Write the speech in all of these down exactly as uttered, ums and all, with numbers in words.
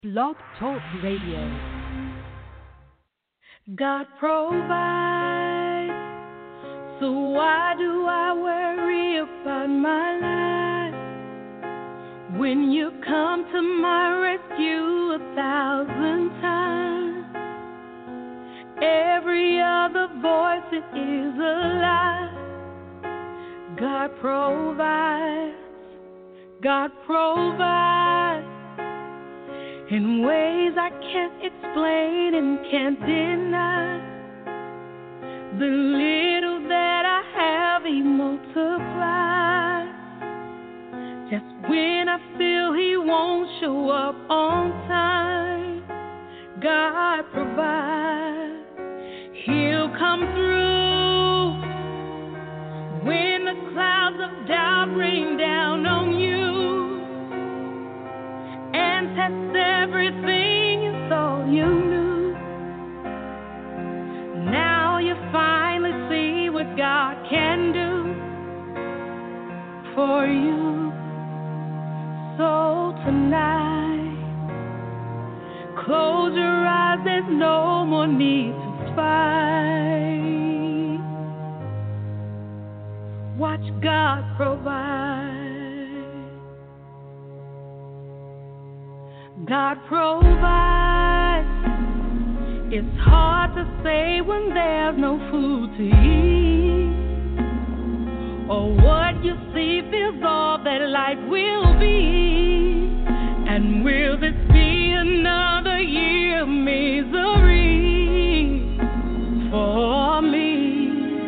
Blog Talk Radio. God provides, so why do I worry about my life? When you come to my rescue a thousand times, every other voice it is a lie. God provides, God provides in ways I can't explain and can't deny. The little that I have He multiplies. Just when I feel He won't show up on time, God provides. He'll come through when the clouds of doubt rain down on you and test everything you thought you knew. Now you finally see what God can do for you. So tonight, close your eyes, there's no more need to fight. Watch God provide. God provides. It's hard to say when there's no food to eat, or what you see feels all that life will be. And will this be another year of misery for me?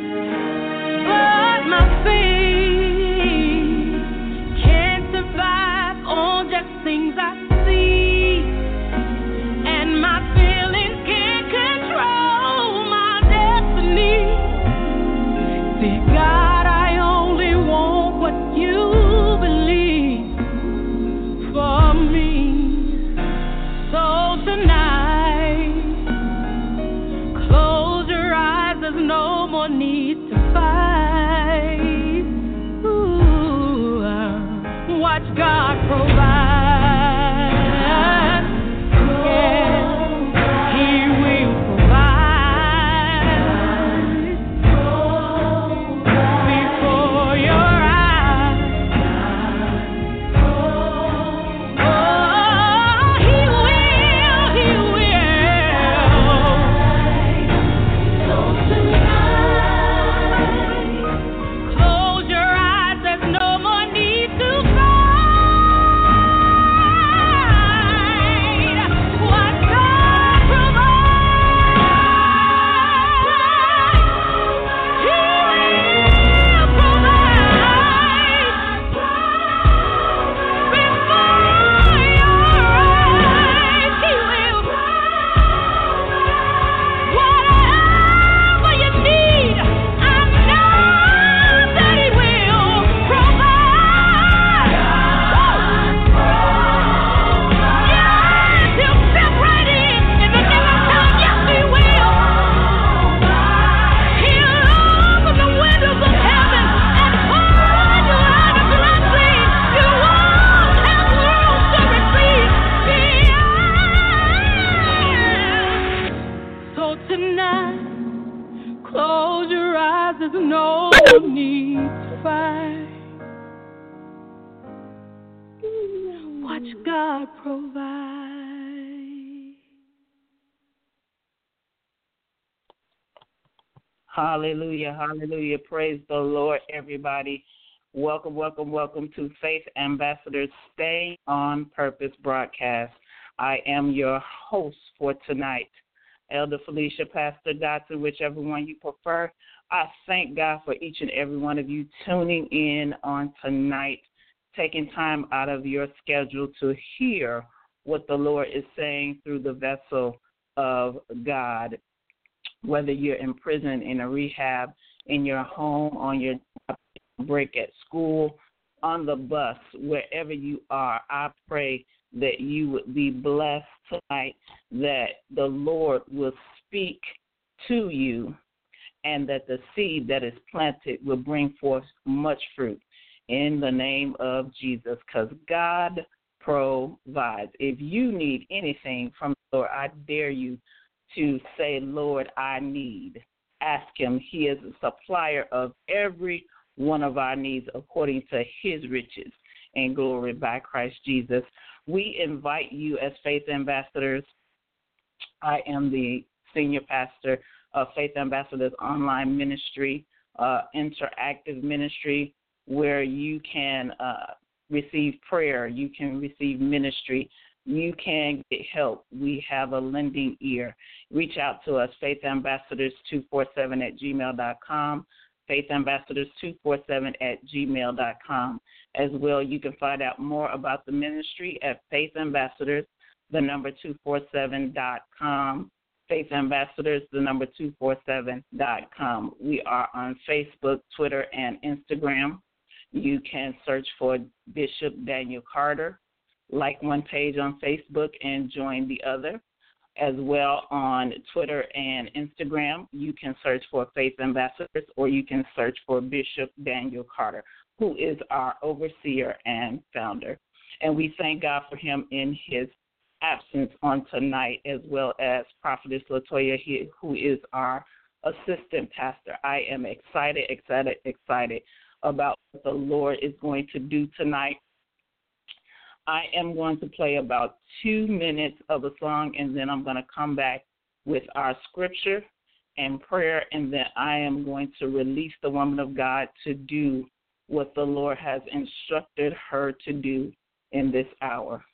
But my faith can't survive on just things I see, and my feelings can't control my destiny. See, God, I only want what you believe for me. So tonight, close your eyes, there's no more need to fight. Ooh, watch God provide. Hallelujah, hallelujah. Praise the Lord, everybody. Welcome, welcome, welcome to Faith Ambassadors Stay on Purpose broadcast. I am your host for tonight, Elder Felicia, Pastor Dotson, whichever one you prefer. I thank God for each and every one of you tuning in on tonight, taking time out of your schedule to hear what the Lord is saying through the vessel of God. Whether you're in prison, in a rehab, in your home, on your break at school, on the bus, wherever you are, I pray that you would be blessed tonight, that the Lord will speak to you, and that the seed that is planted will bring forth much fruit in the name of Jesus, because God provides. If you need anything from the Lord, I dare you to say, Lord, I need. Ask him. He is a supplier of every one of our needs according to his riches and glory by Christ Jesus. We invite you as Faith Ambassadors. I am the senior pastor of Faith Ambassadors Online Ministry, uh, interactive ministry, where you can uh, receive prayer, you can receive ministry, you can get help. We have a lending ear. Reach out to us, faith ambassadors two four seven at gmail dot com, faith ambassadors two four seven at gmail dot com. As well, you can find out more about the ministry at Faith Ambassadors, the number two four seven dot com. Faith Ambassadors, the number two four seven dot com. We are on Facebook, Twitter, and Instagram. You can search for Bishop Daniel Carter, like one page on Facebook and join the other. As well, on Twitter and Instagram, you can search for Faith Ambassadors, or you can search for Bishop Daniel Carter, who is our overseer and founder. And we thank God for him in his absence on tonight, as well as Prophetess Latoya, who is our assistant pastor. I am excited, excited, excited about what the Lord is going to do tonight. I am going to play about two minutes of a song, and then I'm going to come back with our scripture and prayer, and then I am going to release the woman of God to do what the Lord has instructed her to do in this hour.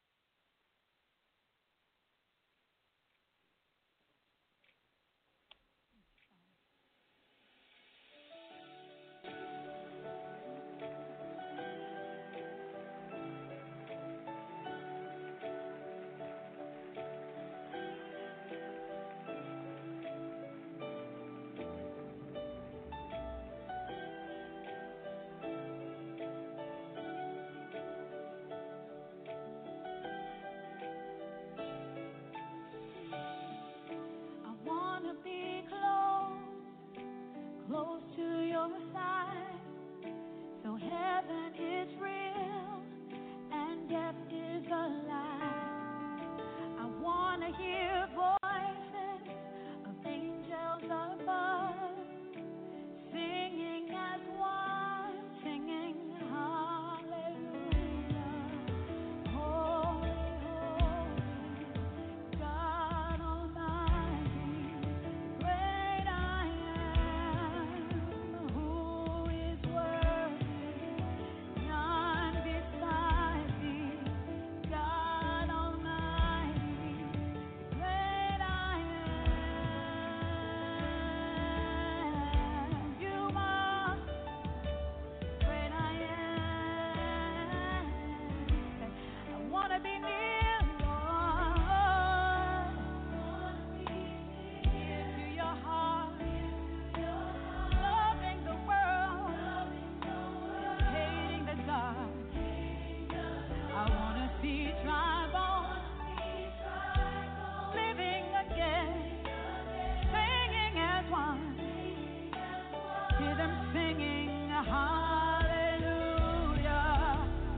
Close to your side, so heaven is real and death is a lie. I want to hear voices of angels above, singing as one, singing hallelujah. Holy, holy, God Almighty, great I am, who is worthy, none beside thee. God Almighty, great I am. You are great I am. I want to be near, Lord. Near to your heart, loving the world, hating the dark. I want to see dry bones living again, singing as one. Hear them singing hallelujah.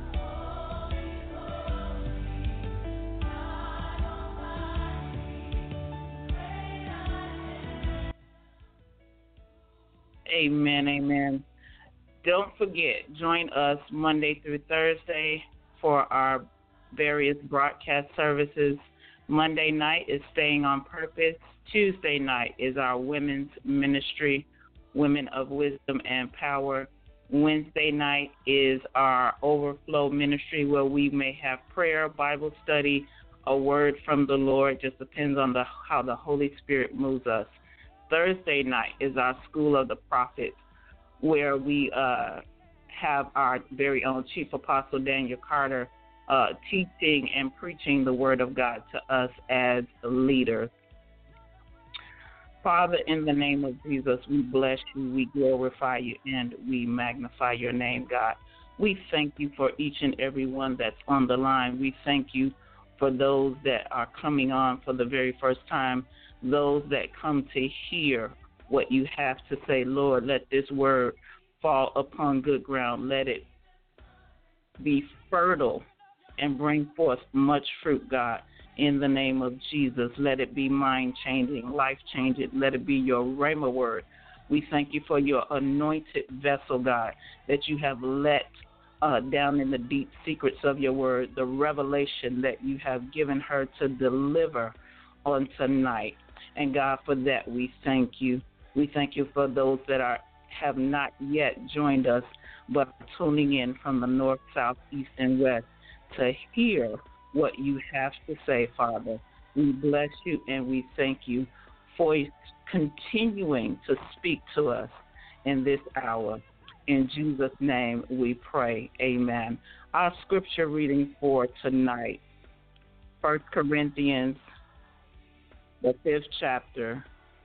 Amen, amen. Don't forget, join us Monday through Thursday for our various broadcast services. Monday night is Staying on Purpose. Tuesday night is our women's ministry, Women of Wisdom and Power. Wednesday night is our Overflow ministry, where we may have prayer, Bible study, a word from the Lord. Just depends on the how the Holy Spirit moves us. Thursday night is our School of the Prophets, where we uh, have our very own Chief Apostle Daniel Carter uh, teaching and preaching the Word of God to us as leaders. Father, in the name of Jesus, we bless you, we glorify you, and we magnify your name, God. We thank you for each and every one that's on the line. We thank you for those that are coming on for the very first time, those that come to hear what you have to say. Lord, let this word fall upon good ground. Let it be fertile and bring forth much fruit, God. In the name of Jesus, let it be mind-changing, life-changing. Let it be your rhema word. We thank you for your anointed vessel, God, that you have let uh, down in the deep secrets of your word, the revelation that you have given her to deliver on tonight. And, God, for that we thank you. We thank you for those that are have not yet joined us but are tuning in from the north, south, east, and west to hear what you have to say, Father. We bless you and we thank you for continuing to speak to us in this hour. In Jesus' name we pray. Amen. Our scripture reading for tonight, First Corinthians, the fifth chapter,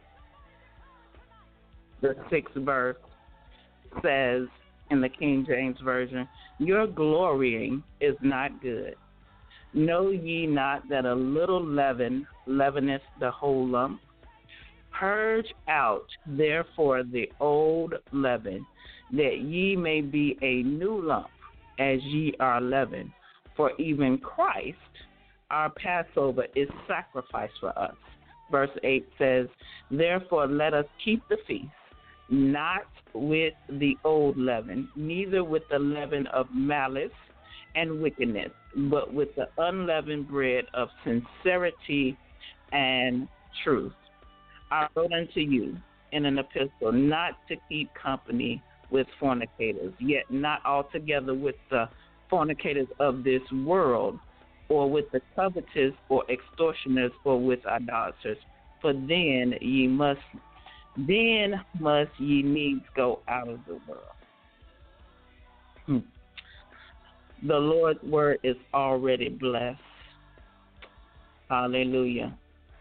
the sixth verse, says in the King James Version, your glorying is not good. Know ye not that a little leaven leaveneth the whole lump? Purge out therefore the old leaven, that ye may be a new lump, as ye are leavened. For even Christ, our Passover, is sacrificed for us. Verse eight says, therefore let us keep the feast, not with the old leaven, neither with the leaven of malice and wickedness, but with the unleavened bread of sincerity and truth. I wrote unto you in an epistle not to keep company with fornicators, yet not altogether with the fornicators of this world, or with the covetous, or extortioners, or with idolaters. For then ye must, then must ye needs go out of the world. Hmm. The Lord's word is already blessed. Hallelujah.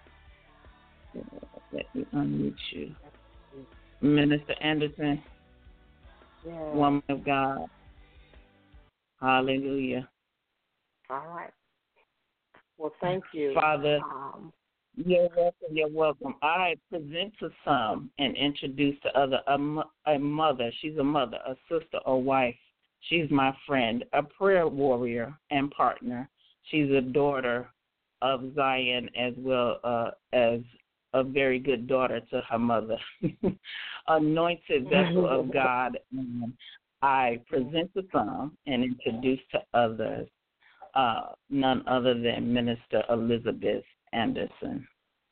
Let me unmute you. Minister Anderson, yes. Woman of God. Hallelujah. All right. Well, thank you. Father, um, you're welcome, you're welcome. I present to some and introduce to other a, mo- a mother. She's a mother, a sister, a wife. She's my friend, a prayer warrior and partner. She's a daughter of Zion as well uh, as a very good daughter to her mother. Anointed vessel of God. And I present to some and introduce to others uh, none other than Minister Elizabeth Anderson.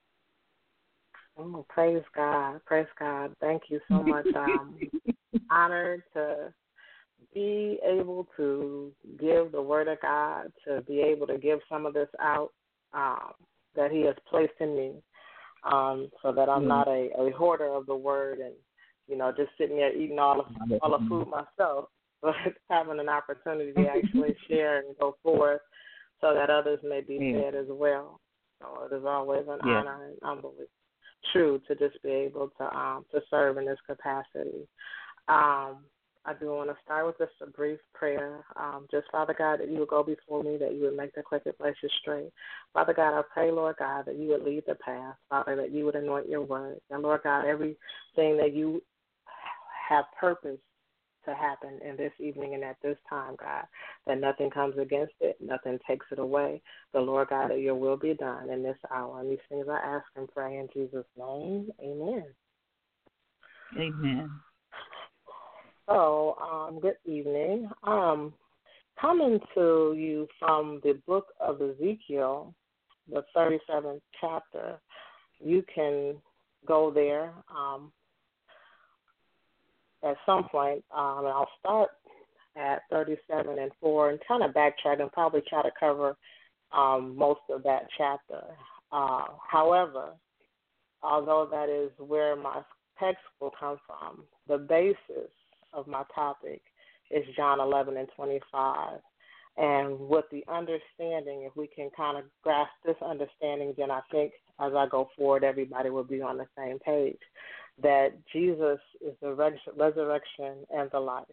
oh, praise God. Praise God. Thank you so much. I'm honored to be able to give the word of God, to be able to give some of this out um, that he has placed in me, um, so that I'm not a, a hoarder of the word and, you know, just sitting there eating all the, all the food myself, but having an opportunity to actually share and go forth so that others may be yeah. fed as well. So it is always an yeah. honor and humbly true to just be able to um, to serve in this capacity. Um, I do want to start with just a brief prayer. Um, just, Father God, that you would go before me, that you would make the crooked places straight. Father God, I pray, Lord God, that you would lead the path. Father, that you would anoint your word. And, Lord God, everything that you have purpose to happen in this evening and at this time, God, that nothing comes against it, nothing takes it away. The Lord God, that your will be done in this hour. And these things I ask and pray in Jesus' name. Amen. Amen. So, um, good evening. Um, coming to you from the book of Ezekiel, the thirty-seventh chapter. You can go there um, at some point. Um, and I'll start at thirty-seven and four and kind of backtrack and probably try to cover um, most of that chapter. Uh, however, although that is where my text will come from, the basis of my topic is John eleven and twenty-five. And with the understanding, if we can kind of grasp this understanding, then I think as I go forward, everybody will be on the same page, that Jesus is the resurrection and the life.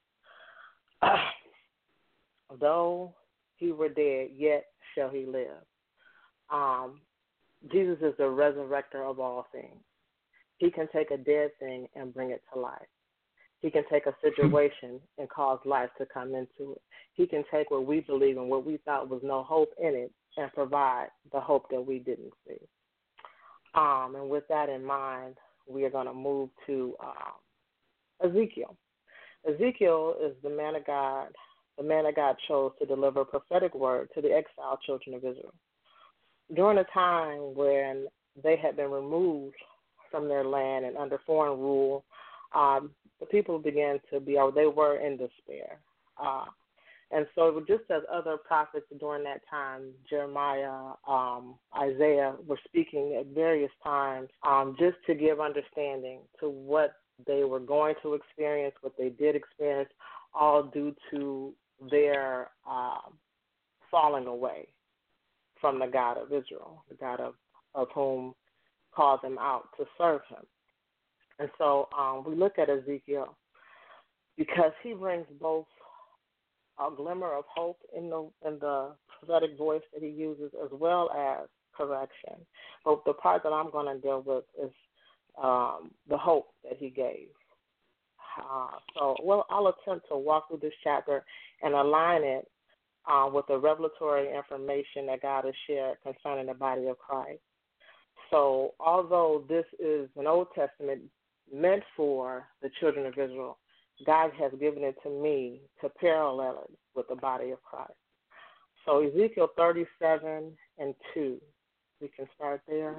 Though he were dead, yet shall he live. Um, Jesus is the resurrector of all things. He can take a dead thing and bring it to life. He can take a situation and cause life to come into it. He can take what we believe and what we thought was no hope in it and provide the hope that we didn't see. Um, and with that in mind, we are going to move to um, Ezekiel. Ezekiel is the man of God, the man that God chose to deliver a prophetic word to the exiled children of Israel. During a time when they had been removed from their land and under foreign rule, um, the people began to be, or they were in despair. Uh, and so just as other prophets during that time, Jeremiah, um, Isaiah, were speaking at various times um, just to give understanding to what they were going to experience, what they did experience, all due to their uh, falling away from the God of Israel, the God of, of whom called them out to serve him. And so um, we look at Ezekiel because he brings both a glimmer of hope in the in the prophetic voice that he uses, as well as correction. But the part that I'm going to deal with is um, the hope that he gave. Uh, so, well, I'll attempt to walk through this chapter and align it uh, with the revelatory information that God has shared concerning the body of Christ. So, although this is an Old Testament meant for the children of Israel, God has given it to me to parallel it with the body of Christ. So Ezekiel thirty-seven and two, we can start there.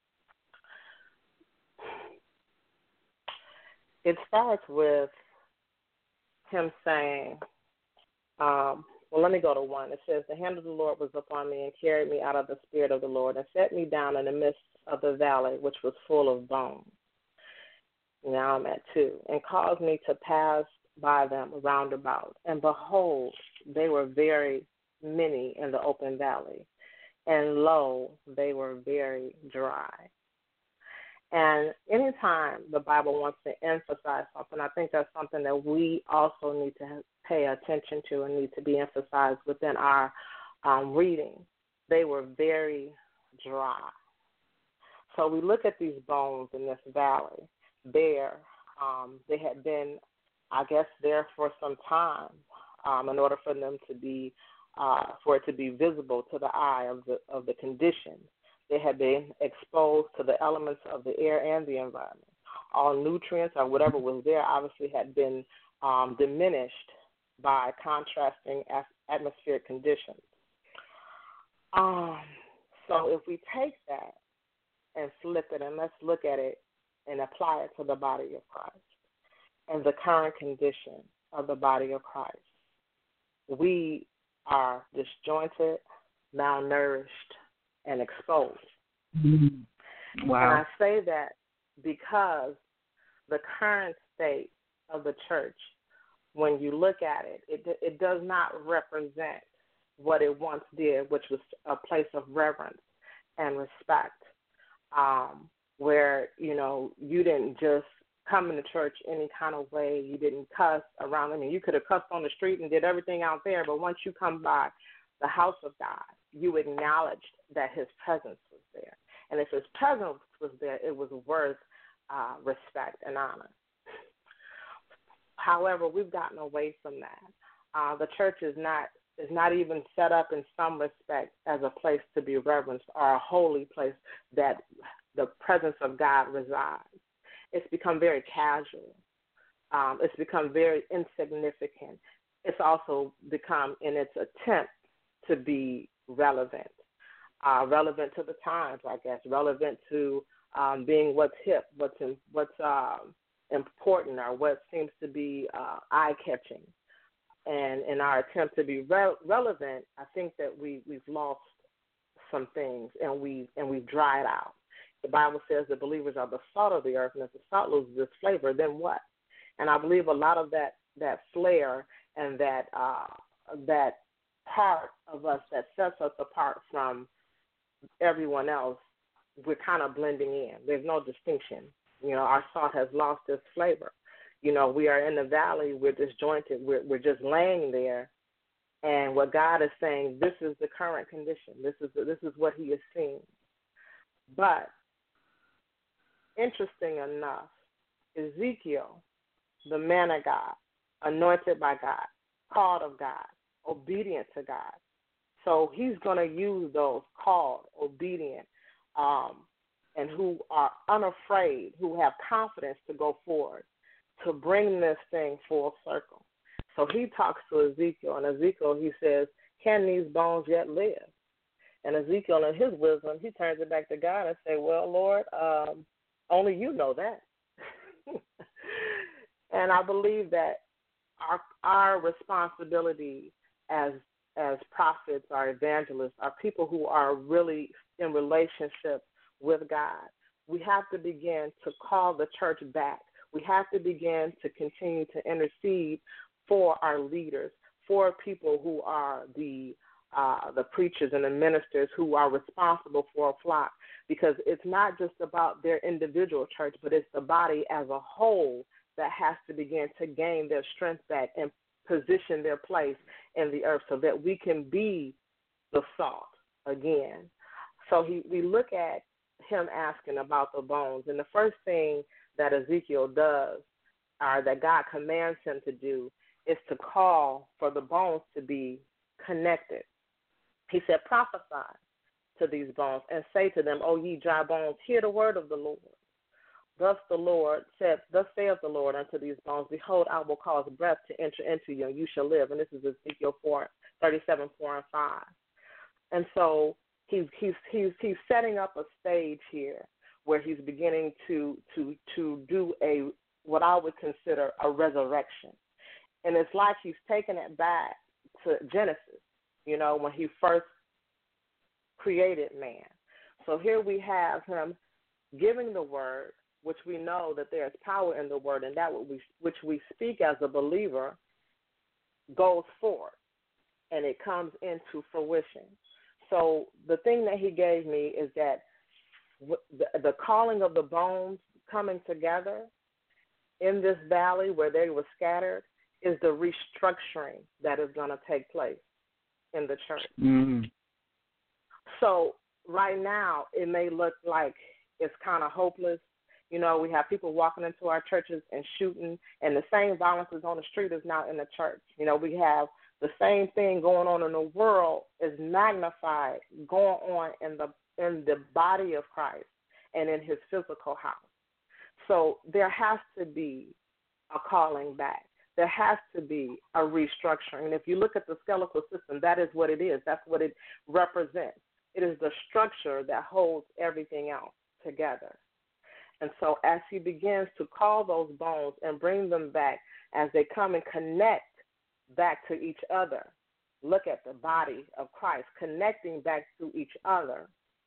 It starts with him saying, um, well, let me go to one. It says, the hand of the Lord was upon me and carried me out of the spirit of the Lord and set me down in the midst of the valley, which was full of bones. Now I'm at two. And caused me to pass by them round about. And behold, they were very many in the open valley. And lo, they were very dry. And anytime the Bible wants to emphasize something, I think that's something that we also need to pay attention to and need to be emphasized within our um, reading. They were very dry. So we look at these bones in this valley. There, um, they had been, I guess, there for some time um, in order for them to be, uh, for it to be visible to the eye of the of the conditions. They had been exposed to the elements of the air and the environment. All nutrients or whatever was there obviously had been um, diminished by contrasting atmospheric conditions. Um, so if we take that and flip it and let's look at it and apply it to the body of Christ and the current condition of the body of Christ, we are disjointed, malnourished, and exposed. Mm-hmm. Wow. And I say that because the current state of the church, when you look at it, it, it does not represent what it once did, which was a place of reverence and respect, um, where, you know, you didn't just come into church any kind of way. You didn't cuss around. I mean, you could have cussed on the street and did everything out there, but once you come by the house of God, you acknowledged that his presence was there. And if his presence was there, it was worth uh, respect and honor. However, we've gotten away from that. Uh, the church is not is not even set up in some respect as a place to be reverenced or a holy place that the presence of God resides. It's become very casual. Um, it's become very insignificant. It's also become, in its attempt to be relevant, uh, relevant to the times, I guess, relevant to um, being what's hip, what's in, what's um, important, or what seems to be uh, eye-catching. And in our attempt to be re- relevant, I think that we we've lost some things and we and we've dried out. The Bible says that believers are the salt of the earth, and if the salt loses its flavor, then what? And I believe a lot of that that flair and that uh, that part of us that sets us apart from everyone else, we're kind of blending in. There's no distinction. You know, our salt has lost its flavor. You know, we are in the valley. We're disjointed. We're we're just laying there, and what God is saying, this is the current condition. This is the, this is what He is seeing. But interesting enough, Ezekiel the man of God, anointed by God, called of God, obedient to God. So he's going to use those called, obedient, um, and who are unafraid, who have confidence to go forward, to bring this thing full circle. So he talks to Ezekiel, and Ezekiel, he says, can these bones yet live? And Ezekiel, in his wisdom, he turns it back to God and says, well, Lord, um, only you know that. And I believe that our our responsibility as as prophets or evangelists are people who are really in relationship with God. We have to begin to call the church back. We have to begin to continue to intercede for our leaders, for people who are the uh, the preachers and the ministers who are responsible for a flock, because it's not just about their individual church, but it's the body as a whole that has to begin to gain their strength back and position their place in the earth so that we can be the salt again. So he, we look at him asking about the bones, and the first thing that Ezekiel does, or that God commands him to do, is to call for the bones to be connected. He said, prophesy to these bones and say to them, O ye dry bones, hear the word of the Lord. Thus the Lord said, thus saith the Lord unto these bones, behold, I will cause breath to enter into you, and you shall live. And this is Ezekiel four, thirty-seven, four and five. And so he's he's he's he's setting up a stage here where he's beginning to to to do a what I would consider a resurrection. And it's like he's taking it back to Genesis, you know, when he first created man. So here we have him giving the word, which we know that there is power in the word, and that which we, which we speak as a believer goes forth, and it comes into fruition. So the thing that he gave me is that the, the calling of the bones coming together in this valley where they were scattered is the restructuring that is going to take place in the church. Mm-hmm. So right now it may look like it's kind of hopeless. You know, we have people walking into our churches and shooting, and the same violence is on the street is now in the church. You know, we have the same thing going on in the world is magnified going on in the in the body of Christ and in his physical house. So there has to be a calling back. There has to be a restructuring. And if you look at the skeletal system, that is what it is. That's what it represents. It is the structure that holds everything else together. And so as he begins to call those bones and bring them back, as they come and connect back to each other, look at the body of Christ connecting back to each other,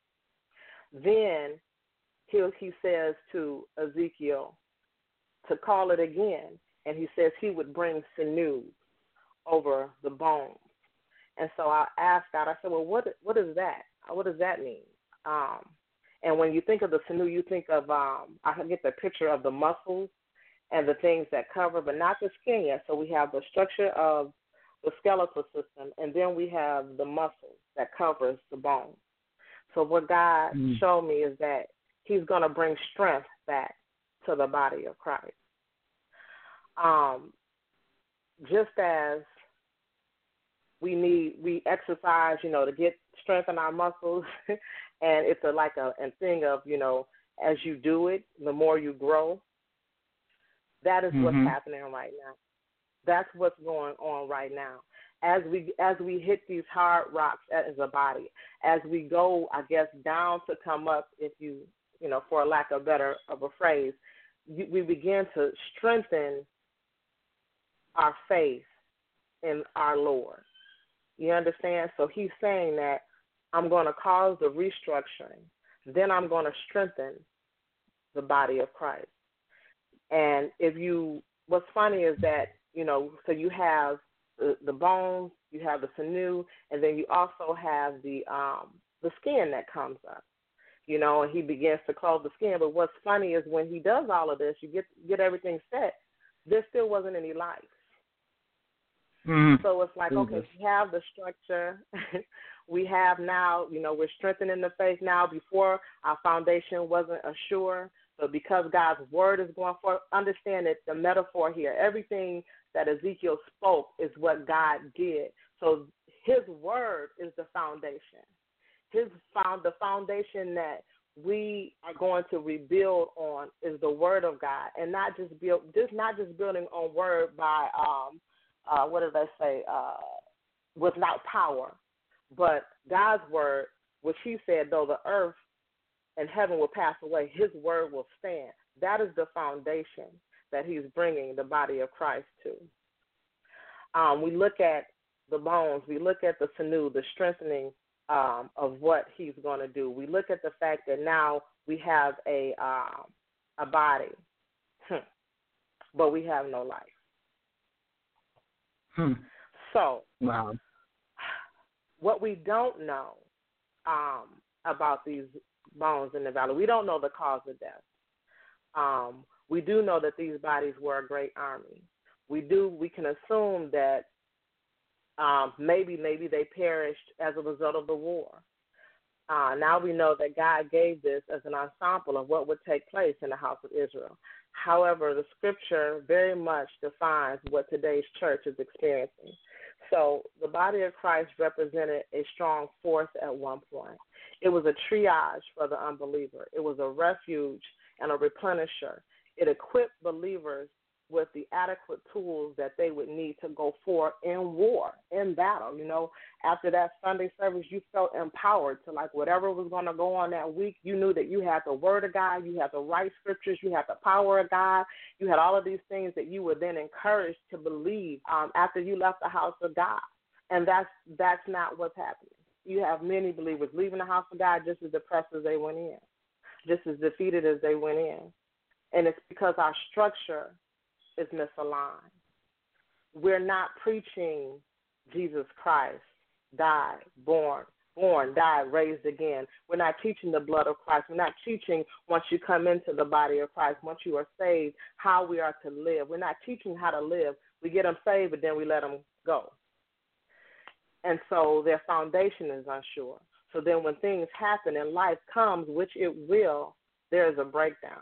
then he, he says to Ezekiel to call it again, and he says he would bring sinew over the bones. And so I asked God, I said, well, what what is that? What does that mean? Um, and when you think of the sinew, you think of, um, I can get the picture of the muscles and the things that cover, but not the skin yet. So we have the structure of the skeletal system, and then we have the muscles that covers the bones. So what God mm. showed me is that he's going to bring strength back to the body of Christ. Um, just as we need, we exercise, you know, to get strength in our muscles, and it's a, like a, a thing of, you know, as you do it, the more you grow. That is mm-hmm. what's happening right now. That's what's going on right now. As we as we hit these hard rocks as a body, as we go, I guess, down to come up, if you, you know, for a lack of better of a phrase, we begin to strengthen our faith in our Lord. You understand? So he's saying that I'm going to cause the restructuring. Then I'm going to strengthen the body of Christ. And if you, what's funny is that, you know, so you have the, the bones, you have the sinew, and then you also have the um, the skin that comes up, you know, and he begins to clothe the skin. But what's funny is when he does all of this, you get get everything set, there still wasn't any life. Mm-hmm. So it's like, okay, we have the structure. We have now, you know, we're strengthening the faith now. Before, our foundation wasn't assured. So because God's word is going forth, understand that the metaphor here, everything that Ezekiel spoke is what God did. So his word is the foundation. His found the foundation that we are going to rebuild on is the word of God, and not just build, just not just building on word by um, uh, what did I say, uh, without power, but God's word, which He said, though the earth and heaven will pass away, His word will stand. That is the foundation that He's bringing the body of Christ to. Um, we look at the bones, we look at the sinew, the strengthening Um, of what He's going to do. We look at the fact that now we have a um, a body, hmm. but we have no life. Hmm. So, wow. what we don't know um, about these bones in the valley, we don't know the cause of death. Um, we do know that these bodies were a great army. We do. We can assume that Um, maybe, maybe they perished as a result of the war. Uh, now we know that God gave this as an ensemble of what would take place in the house of Israel. However, the scripture very much defines what today's church is experiencing. So the body of Christ represented a strong force at one point. It was a triage for the unbeliever. It was a refuge and a replenisher. It equipped believers with the adequate tools that they would need to go forth in war, in battle. You know, after that Sunday service, you felt empowered to, like, whatever was going to go on that week, you knew that you had the word of God, you had the right scriptures, you had the power of God, you had all of these things that you were then encouraged to believe um, after you left the house of God. And that's that's not what's happening. You have many believers leaving the house of God just as depressed as they went in, just as defeated as they went in. And it's because our structure is misaligned. We're not preaching Jesus Christ, died, born, born, died, raised again. We're not teaching the blood of Christ. We're not teaching once you come into the body of Christ, once you are saved, how we are to live. We're not teaching how to live. We get them saved, but then we let them go. And so their foundation is unsure. So then when things happen and life comes, which it will, there is a breakdown.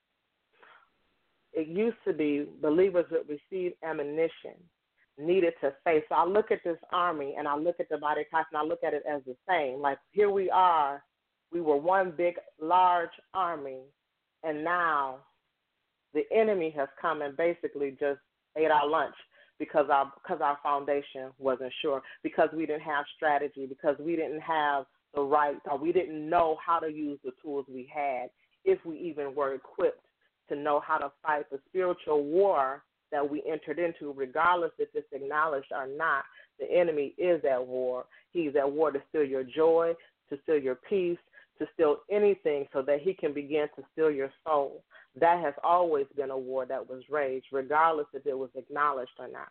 It used to be believers would receive ammunition needed to face. So I look at this army and I look at the body of Christ and I look at it as the same. Like, here we are, we were one big, large army, and now the enemy has come and basically just ate our lunch because our because our foundation wasn't sure, because we didn't have strategy, because we didn't have the right, or we didn't know how to use the tools we had, if we even were equipped to know how to fight the spiritual war that we entered into, regardless if it's acknowledged or not. The enemy is at war. He's at war to steal your joy, to steal your peace, to steal anything so that he can begin to steal your soul. That has always been a war that was waged, regardless if it was acknowledged or not.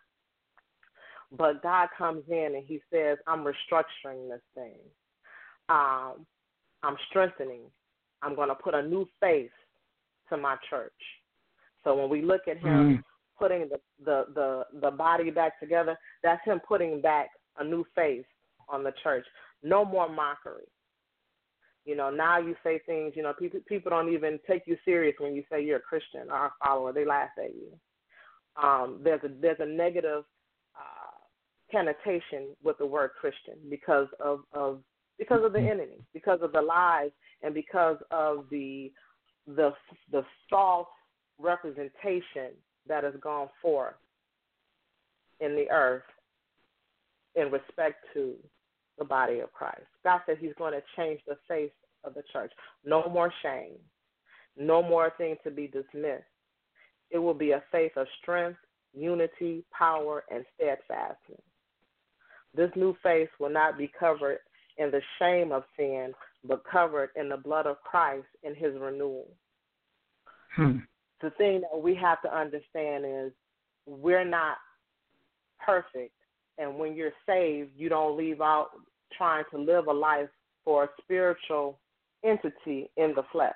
But God comes in and he says, I'm restructuring this thing. Um, I'm strengthening. I'm going to put a new face to my church. So when we look at him mm. putting the, the, the, the body back together, that's him putting back a new face on the church. No more mockery. You know, now you say things, you know, people people don't even take you serious when you say you're a Christian or a follower. They laugh at you. Um, there's a there's a negative uh, connotation with the word Christian because of, of because of the enemy, because of the lies, and because of the the the false representation that has gone forth in the earth in respect to the body of Christ. God said he's going to change the face of the church. No more shame. No more thing to be dismissed. It will be a faith of strength, unity, power, and steadfastness. This new face will not be covered in the shame of sin, but covered in the blood of Christ in his renewal. Hmm. The thing that we have to understand is we're not perfect. And when you're saved, you don't leave out trying to live a life for a spiritual entity in the flesh.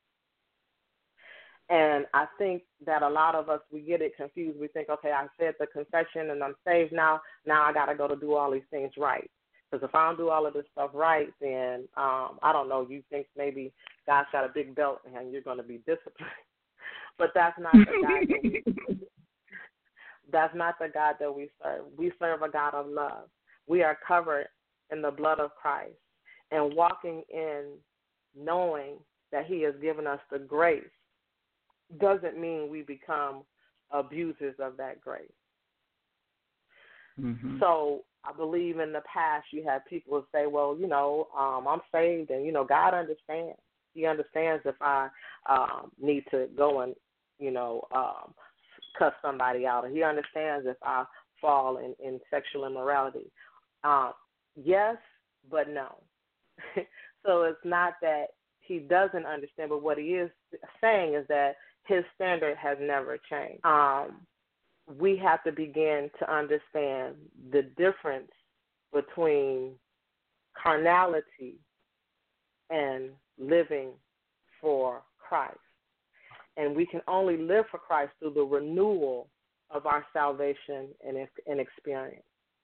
And I think that a lot of us, we get it confused. We think, okay, I said the confession and I'm saved now. Now I got to go to do all these things right. Because if I don't do all of this stuff right, then um, I don't know. You think maybe God's got a big belt and you're going to be disciplined, but that's not the God that we. That's not the God that we serve. We serve a God of love. We are covered in the blood of Christ and walking in knowing that He has given us the grace doesn't mean we become abusers of that grace. Mm-hmm. So I believe in the past you had people who say, well, you know, um, I'm saved and, you know, God understands. He understands if I um, need to go and, you know, um, cuss somebody out. Or He understands if I fall in, in sexual immorality. Um, yes, but no. So it's not that He doesn't understand, but what He is saying is that His standard has never changed. Um, we have to begin to understand the difference between carnality and living for Christ. And we can only live for Christ through the renewal of our salvation and, and experience.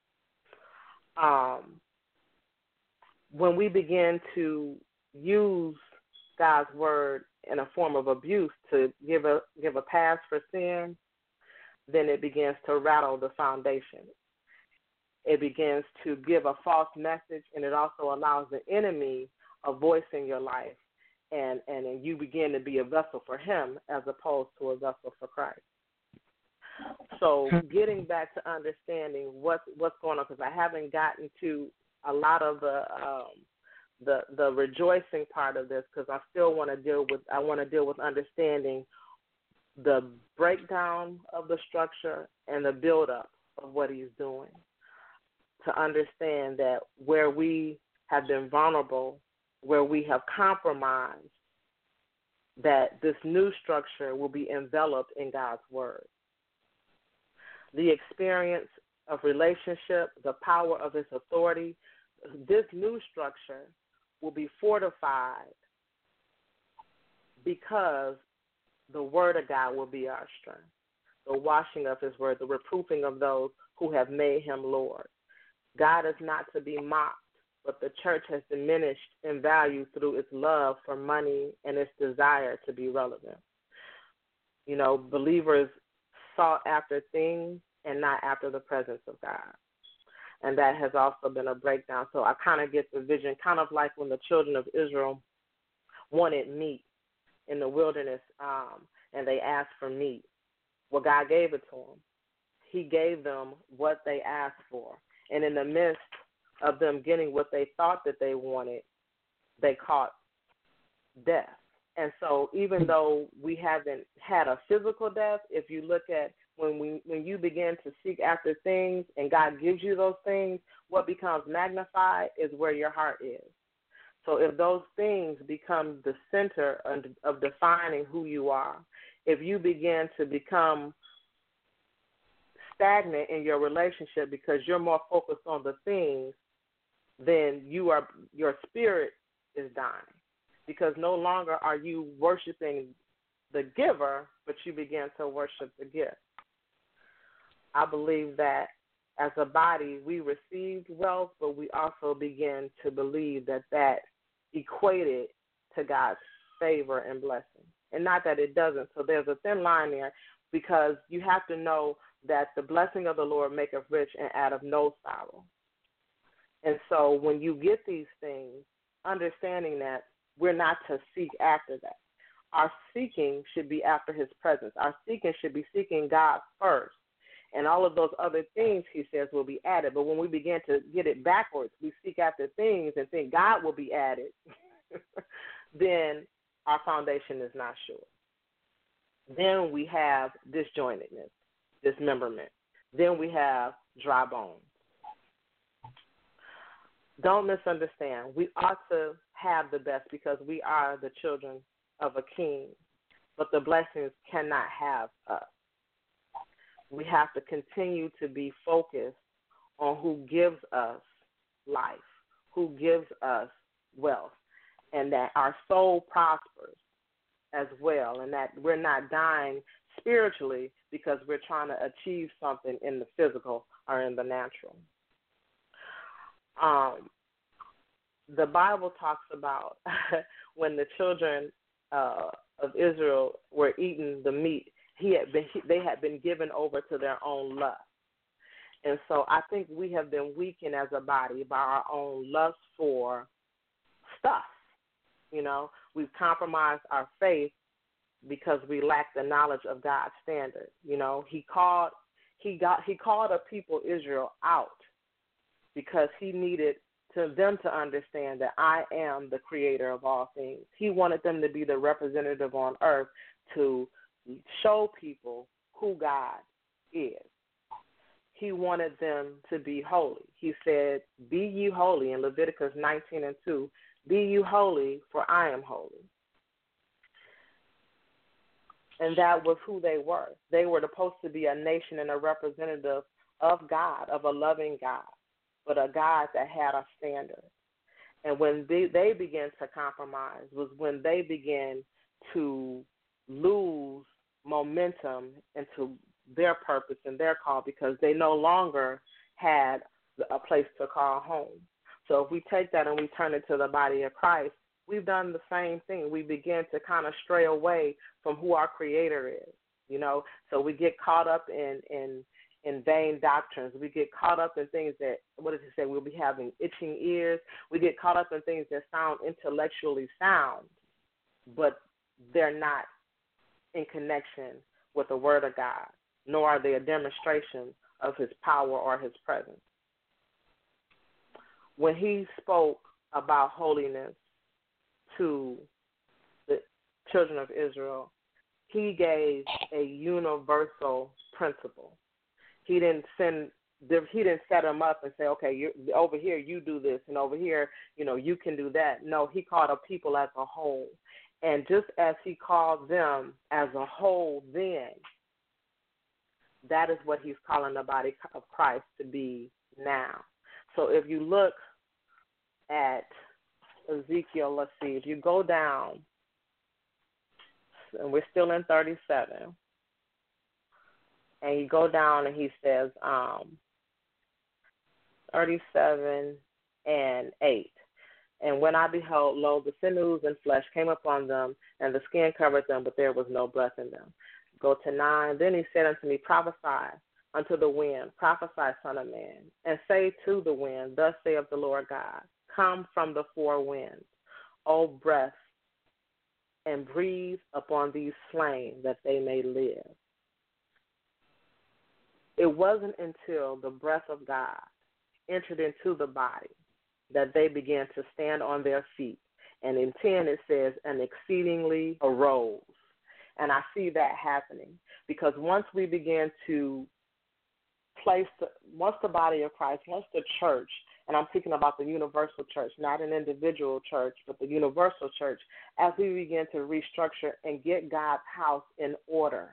Um, when we begin to use God's word in a form of abuse to give a give a pass for sin, then it begins to rattle the foundation. It begins to give a false message, and it also allows the enemy a voice in your life, and, and you begin to be a vessel for him as opposed to a vessel for Christ. So getting back to understanding what's, what's going on, because I haven't gotten to a lot of the um, the the rejoicing part of this, because I still want to deal with I want to deal with understanding the breakdown of the structure and the buildup of what He's doing, to understand that where we have been vulnerable, where we have compromised, that this new structure will be enveloped in God's word. The experience of relationship, the power of His authority, this new structure will be fortified because the word of God will be our strength, the washing of His word, the reproofing of those who have made Him Lord. God is not to be mocked, but the church has diminished in value through its love for money and its desire to be relevant. You know, believers sought after things and not after the presence of God. And that has also been a breakdown. So I kind of get the vision, kind of like when the children of Israel wanted meat in the wilderness, um, and they asked for meat. Well, God gave it to them. He gave them what they asked for. And in the midst of them getting what they thought that they wanted, they caught death. And so even though we haven't had a physical death, if you look at when we when you begin to seek after things and God gives you those things, what becomes magnified is where your heart is. So if those things become the center of, of defining who you are, if you begin to become stagnant in your relationship because you're more focused on the things, then you are your spirit is dying, because no longer are you worshiping the giver, but you begin to worship the gift. I believe that as a body, we received wealth, but we also begin to believe that that equated to God's favor and blessing. And not that it doesn't. So there's a thin line there, because you have to know that the blessing of the Lord maketh rich and addeth no sorrow. And so when you get these things, understanding that we're not to seek after that. Our seeking should be after His presence. Our seeking should be seeking God first. And all of those other things, He says, will be added. But when we begin to get it backwards, we seek after things and think God will be added, then our foundation is not sure. Then we have disjointedness, dismemberment. Then we have dry bones. Don't misunderstand. We ought to have the best because we are the children of a king, but the blessings cannot have us. We have to continue to be focused on who gives us life, who gives us wealth, and that our soul prospers as well, and that we're not dying spiritually because we're trying to achieve something in the physical or in the natural. Um, the Bible talks about when the children uh, of Israel were eating the meat, he had been they had been given over to their own lust. And so I think we have been weakened as a body by our own lust for stuff. You know, we've compromised our faith because we lack the knowledge of God's standard. You know, he called he got he called a people Israel out because he needed to them to understand that I am the creator of all things. He wanted them to be the representative on earth to show people who God is. He wanted them to be holy. He said, be ye holy in Leviticus nineteen and two. Be you holy, for I am holy. And that was who they were. They were supposed to be a nation and a representative of God, of a loving God, but a God that had a standard. And when they, they began to compromise was when they began to lose momentum into their purpose and their call because they no longer had a place to call home. So if we take that and we turn it to the body of Christ, we've done the same thing. We begin to kind of stray away from who our Creator is, you know. So we get caught up in, in, in vain doctrines. We get caught up in things that, what does it say, we'll be having itching ears. We get caught up in things that sound intellectually sound, but they're not in connection with the Word of God, nor are they a demonstration of His power or His presence. When He spoke about holiness to the children of Israel, He gave a universal principle. He didn't send, he didn't set them up and say, okay, you over here you do this, and over here, you know, you can do that. No, He called a people as a whole. And just as He called them as a whole then, that is what He's calling the body of Christ to be now. So if you look at Ezekiel, let's see, if you go down, and we're still in thirty-seven, and you go down and he says, um, thirty-seven and eight. And when I beheld, lo, the sinews and flesh came upon them, and the skin covered them, but there was no breath in them. Go to nine. Then he said unto me, prophesy unto the wind, prophesy, son of man, and say to the wind, thus saith the Lord God, come from the four winds, O breath, and breathe upon these slain that they may live. It wasn't until the breath of God entered into the body that they began to stand on their feet. And in ten it says, and exceedingly arose. And I see that happening because once we begin to place, the, once the body of Christ, once the church, and I'm speaking about the universal church, not an individual church, but the universal church, as we begin to restructure and get God's house in order,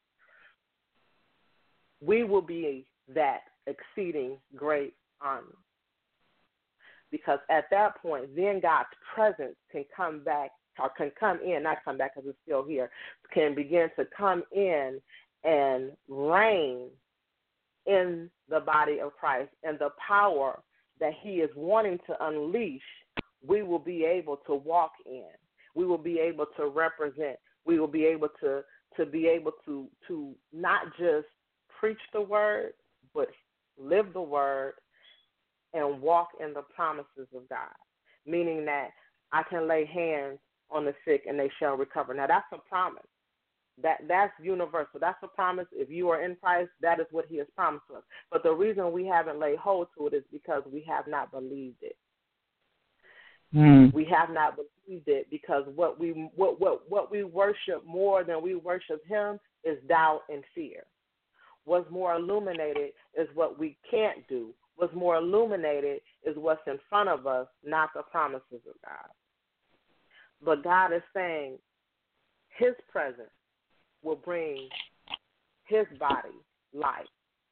we will be that exceeding great army. Because at that point, then God's presence can come back, or can come in, not come back because it's still here, can begin to come in and reign in the body of Christ, and the power that He is wanting to unleash, we will be able to walk in. We will be able to represent. We will be able to, to be able to, to not just preach the word, but live the word and walk in the promises of God, meaning that I can lay hands on the sick and they shall recover. Now, that's a promise. That That's universal. That's a promise. If you are in Christ, that is what He has promised us. But the reason we haven't laid hold to it is because we have not believed it. Mm. We have not believed it because what we what, what, what we worship more than we worship Him is doubt and fear. What's more illuminated is what we can't do. What's more illuminated is what's in front of us, not the promises of God. But God is saying His presence will bring His body life.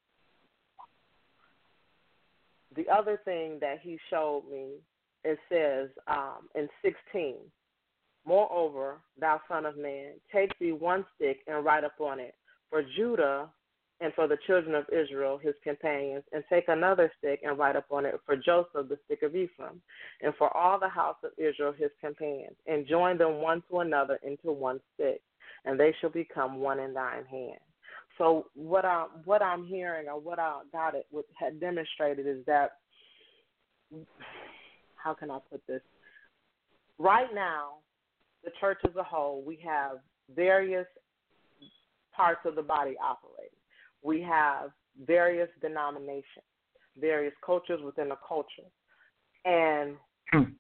The other thing that He showed me, it says um, in sixteen, moreover, thou son of man, take thee one stick and write upon it, for Judah and for the children of Israel, his companions, and take another stick and write upon it for Joseph, the stick of Ephraim, and for all the house of Israel, his companions, and join them one to another into one stick, and they shall become one in thine hand. So what I what I'm hearing, or what I God it had demonstrated, is that, how can I put this? Right now, the church as a whole, we have various parts of the body operating. We have various denominations, various cultures within a culture, and Hmm.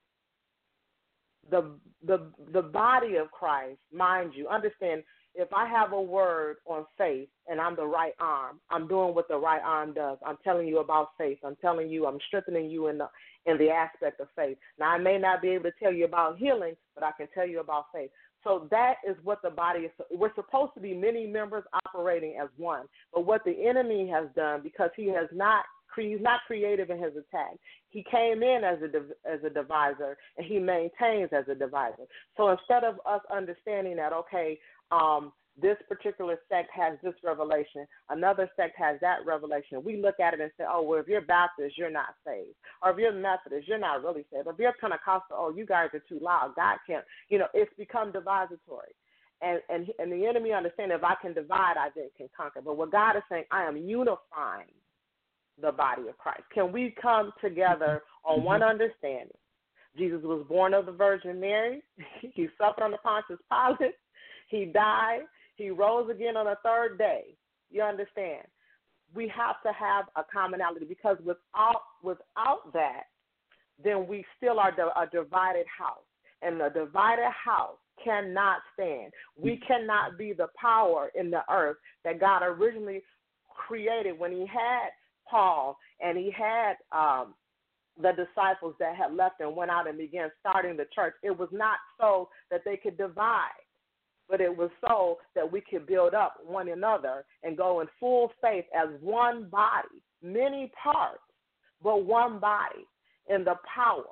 the the the body of Christ, mind you, understand, if I have a word on faith and I'm the right arm, I'm doing what the right arm does. I'm telling you about faith. I'm telling you, I'm strengthening you in the in the aspect of faith. Now, I may not be able to tell you about healing, but I can tell you about faith. So that is what the body is. We're supposed to be many members operating as one. But what the enemy has done, because he has not he's not creative in his attack, he came in as a as a divisor, and he maintains as a divisor. So instead of us understanding that, okay, um, this particular sect has this revelation, another sect has that revelation, we look at it and say, oh, well, if you're Baptist, you're not saved. Or if you're Methodist, you're not really saved. Or if you're Pentecostal, oh, you guys are too loud. God can't. You know, it's become divisatory. And, and, and the enemy understands, if I can divide, I then can conquer. But what God is saying, I am unifying the body of Christ. Can we come together on one understanding? Jesus was born of the Virgin Mary. He suffered under Pontius Pilate. He died. He rose again on the third day. You understand? We have to have a commonality, because without without that, then we still are a divided house. And a divided house cannot stand. We cannot be the power in the earth that God originally created when he had Paul and he had um, the disciples that had left and went out and began starting the church. It was not so that they could divide, but it was so that we could build up one another and go in full faith as one body, many parts, but one body in the power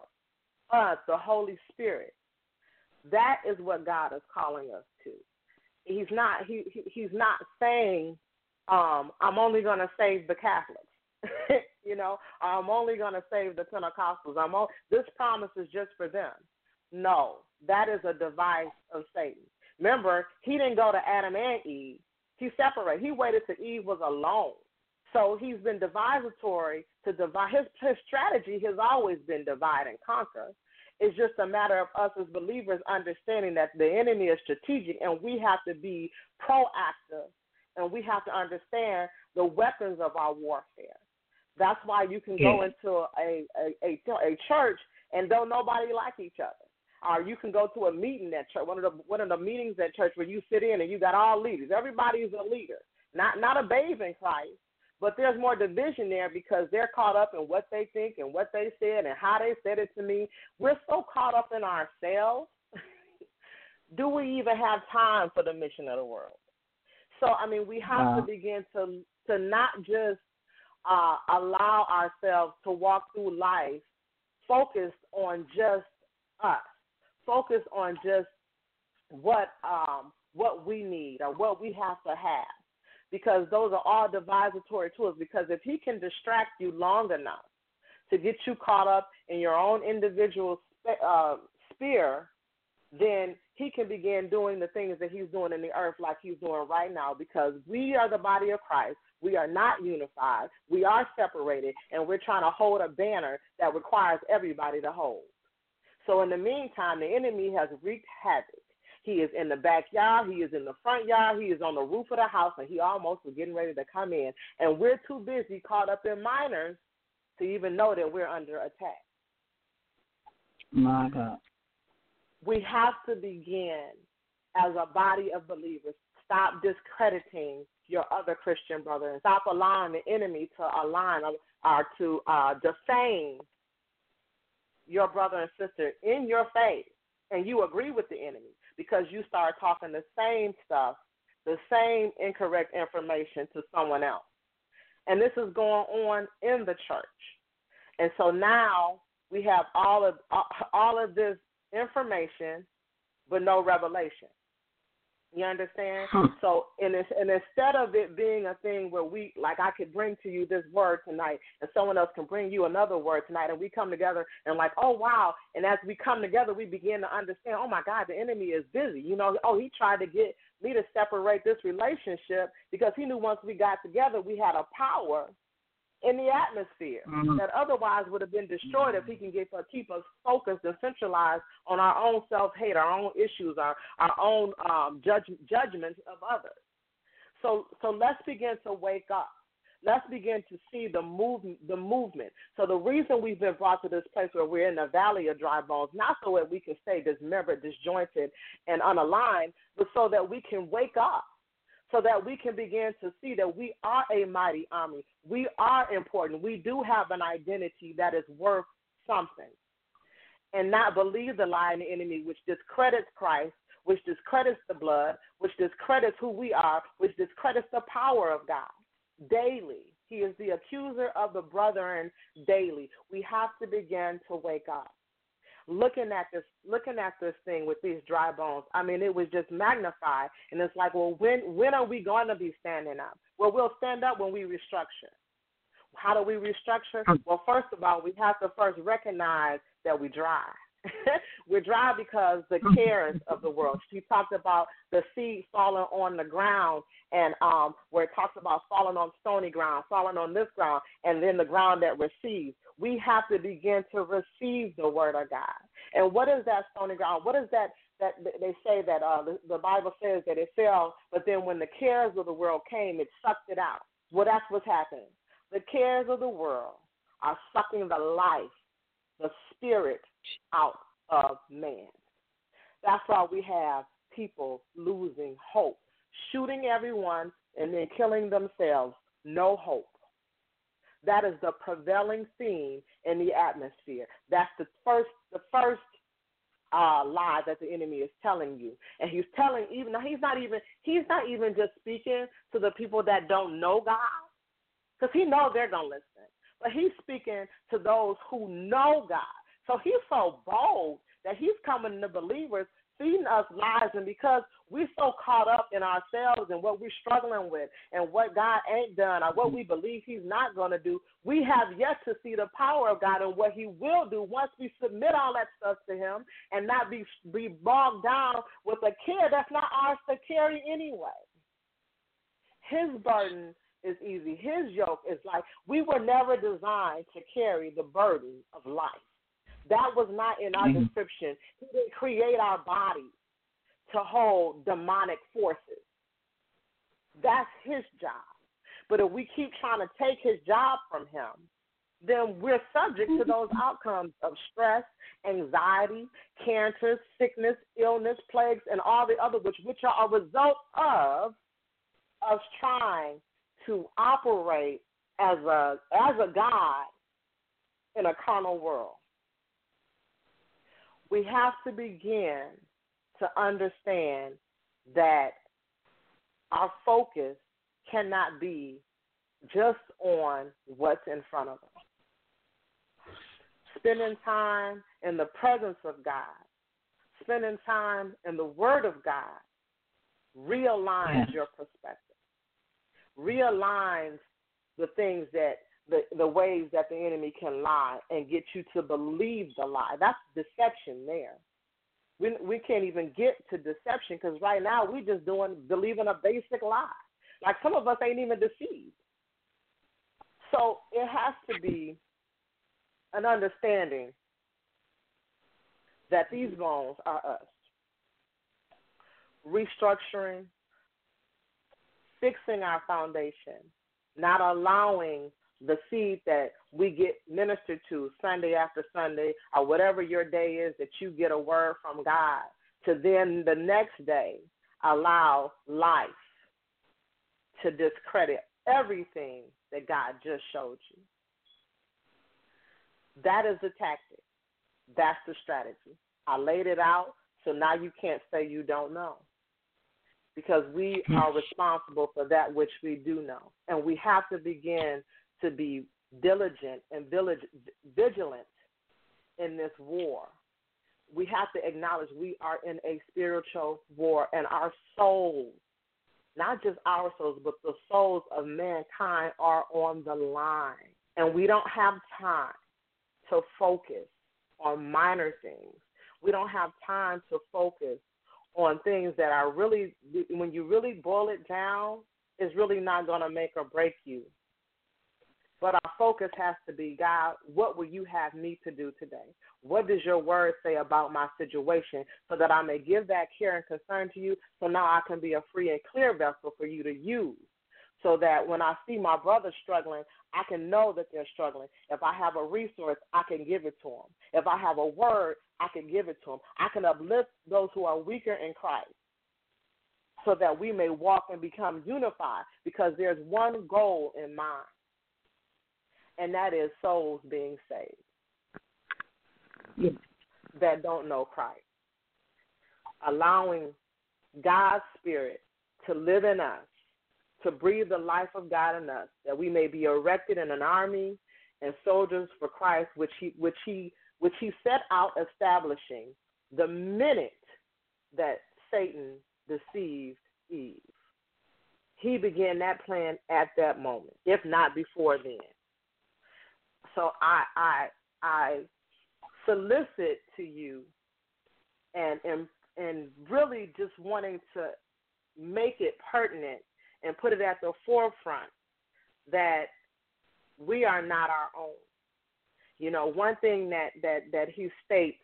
of the Holy Spirit. That is what God is calling us to. He's not he, he he's not saying um, I'm only going to save the Catholics. you know, I'm only going to save the Pentecostals. I'm all, this promise is just for them. No, that is a device of Satan. Remember, he didn't go to Adam and Eve. He separated. He waited till Eve was alone. So he's been divisatory to divide. His, his strategy has always been divide and conquer. It's just a matter of us as believers understanding that the enemy is strategic, and we have to be proactive, and we have to understand the weapons of our warfare. That's why you can go into a, a, a, a church and don't nobody like each other. Or you can go to a meeting at church, one of the one of the meetings at church where you sit in and you got all leaders. Everybody is a leader, not not a babe in Christ, but there's more division there because they're caught up in what they think and what they said and how they said it to me. We're so caught up in ourselves. Do we even have time for the mission of the world? So, I mean, we have wow. to begin to to not just uh, allow ourselves to walk through life focused on just us, focus on just what um, what we need or what we have to have, because those are all divisatory tools. Because if he can distract you long enough to get you caught up in your own individual uh, sphere, then he can begin doing the things that he's doing in the earth like he's doing right now, because we are the body of Christ. We are not unified. We are separated, and we're trying to hold a banner that requires everybody to hold. So in the meantime, the enemy has wreaked havoc. He is in the backyard. He is in the front yard. He is on the roof of the house, and he almost was getting ready to come in. And we're too busy caught up in minors to even know that we're under attack. My God. We have to begin as a body of believers. Stop discrediting your other Christian brother and stop allowing the enemy to align or to uh, defame your brother and sister in your faith, and you agree with the enemy because you start talking the same stuff, the same incorrect information to someone else. And this is going on in the church. And so now we have all of all of this information, but no revelation. You understand? Hmm. So, and, it's, and instead of it being a thing where we, like I could bring to you this word tonight and someone else can bring you another word tonight and we come together and like, oh, wow. And as we come together, we begin to understand, oh, my God, the enemy is busy. You know, oh, he tried to get me to separate this relationship because he knew once we got together, we had a power in the atmosphere mm-hmm. that otherwise would have been destroyed if he can get uh, keep us focused and centralized on our own self-hate, our own issues, our, our own um, judge, judgments of others. So so let's begin to wake up. Let's begin to see the move, the movement. So the reason we've been brought to this place where we're in the valley of dry bones, not so that we can stay dismembered, disjointed, and unaligned, but so that we can wake up. So that we can begin to see that we are a mighty army. We are important. We do have an identity that is worth something. And not believe the lie in the enemy, which discredits Christ, which discredits the blood, which discredits who we are, which discredits the power of God daily. He is the accuser of the brethren daily. We have to begin to wake up. Looking at this, looking at this thing with these dry bones, I mean, it was just magnified. And it's like, well, when when are we going to be standing up? Well, we'll stand up when we restructure. How do we restructure? Well, first of all, we have to first recognize that we're dry. We're dry because the cares of the world. She talked about the seed falling on the ground, and um, where it talks about falling on stony ground, falling on this ground, and then the ground that receives. We have to begin to receive the word of God. And what is that stony ground? What is that? That they say that uh, the, the Bible says that it fell, but then when the cares of the world came, it sucked it out. Well, that's what's happening. The cares of the world are sucking the life, the spirit out of man. That's why we have people losing hope, shooting everyone and then killing themselves. No hope. That is the prevailing theme in the atmosphere. That's the first, the first uh, lie that the enemy is telling you, and he's telling even he's not even he's not even just speaking to the people that don't know God, because he knows they're gonna listen, but he's speaking to those who know God. So he's so bold that he's coming to believers, feeding us lies, and because we're so caught up in ourselves and what we're struggling with and what God ain't done or what we believe he's not going to do, we have yet to see the power of God and what he will do once we submit all that stuff to him and not be, be bogged down with a care that's not ours to carry anyway. His burden is easy. His yoke is light. We were never designed to carry the burden of life. That was not in our mm-hmm. description. He didn't create our bodies to hold demonic forces. That's his job. But if we keep trying to take his job from him, then we're subject to those outcomes of stress, anxiety, cancer, sickness, illness, plagues, and all the other, which, which are a result of us trying to operate as a as a God in a carnal world. We have to begin to understand that our focus cannot be just on what's in front of us. Spending time in the presence of God, spending time in the Word of God, realigns yes. your perspective, realigns the things that The, the ways that the enemy can lie and get you to believe the lie. That's deception there. We we can't even get to deception because right now we're just doing believing a basic lie. Like some of us ain't even deceived. So it has to be an understanding that these bones are us. Restructuring, fixing our foundation, not allowing the seed that we get ministered to Sunday after Sunday or whatever your day is that you get a word from God, to then the next day allow life to discredit everything that God just showed you. That is the tactic. That's the strategy. I laid it out, so now you can't say you don't know, because we are responsible for that which we do know, and we have to begin to be diligent and vigilant in this war we have to acknowledge we are in a spiritual war, and our souls, not just our souls, but the souls of mankind are on the line. And we don't have time to focus on minor things. We don't have time to focus on things that are really, when you really boil it down, is really not going to make or break you. But our focus has to be, God, what will you have me to do today? What does your word say about my situation so that I may give that care and concern to you, so now I can be a free and clear vessel for you to use, so that when I see my brother struggling, I can know that they're struggling. If I have a resource, I can give it to them. If I have a word, I can give it to them. I can uplift those who are weaker in Christ so that we may walk and become unified, because there's one goal in mind, and that is souls being saved yes. that don't know Christ. Allowing God's Spirit to live in us, to breathe the life of God in us, that we may be erected in an army and soldiers for Christ, which he, which he, which he set out establishing the minute that Satan deceived Eve. He began that plan at that moment, if not before then. So I I I solicit to you and and and really just wanting to make it pertinent and put it at the forefront that we are not our own. You know, one thing that, that, that he states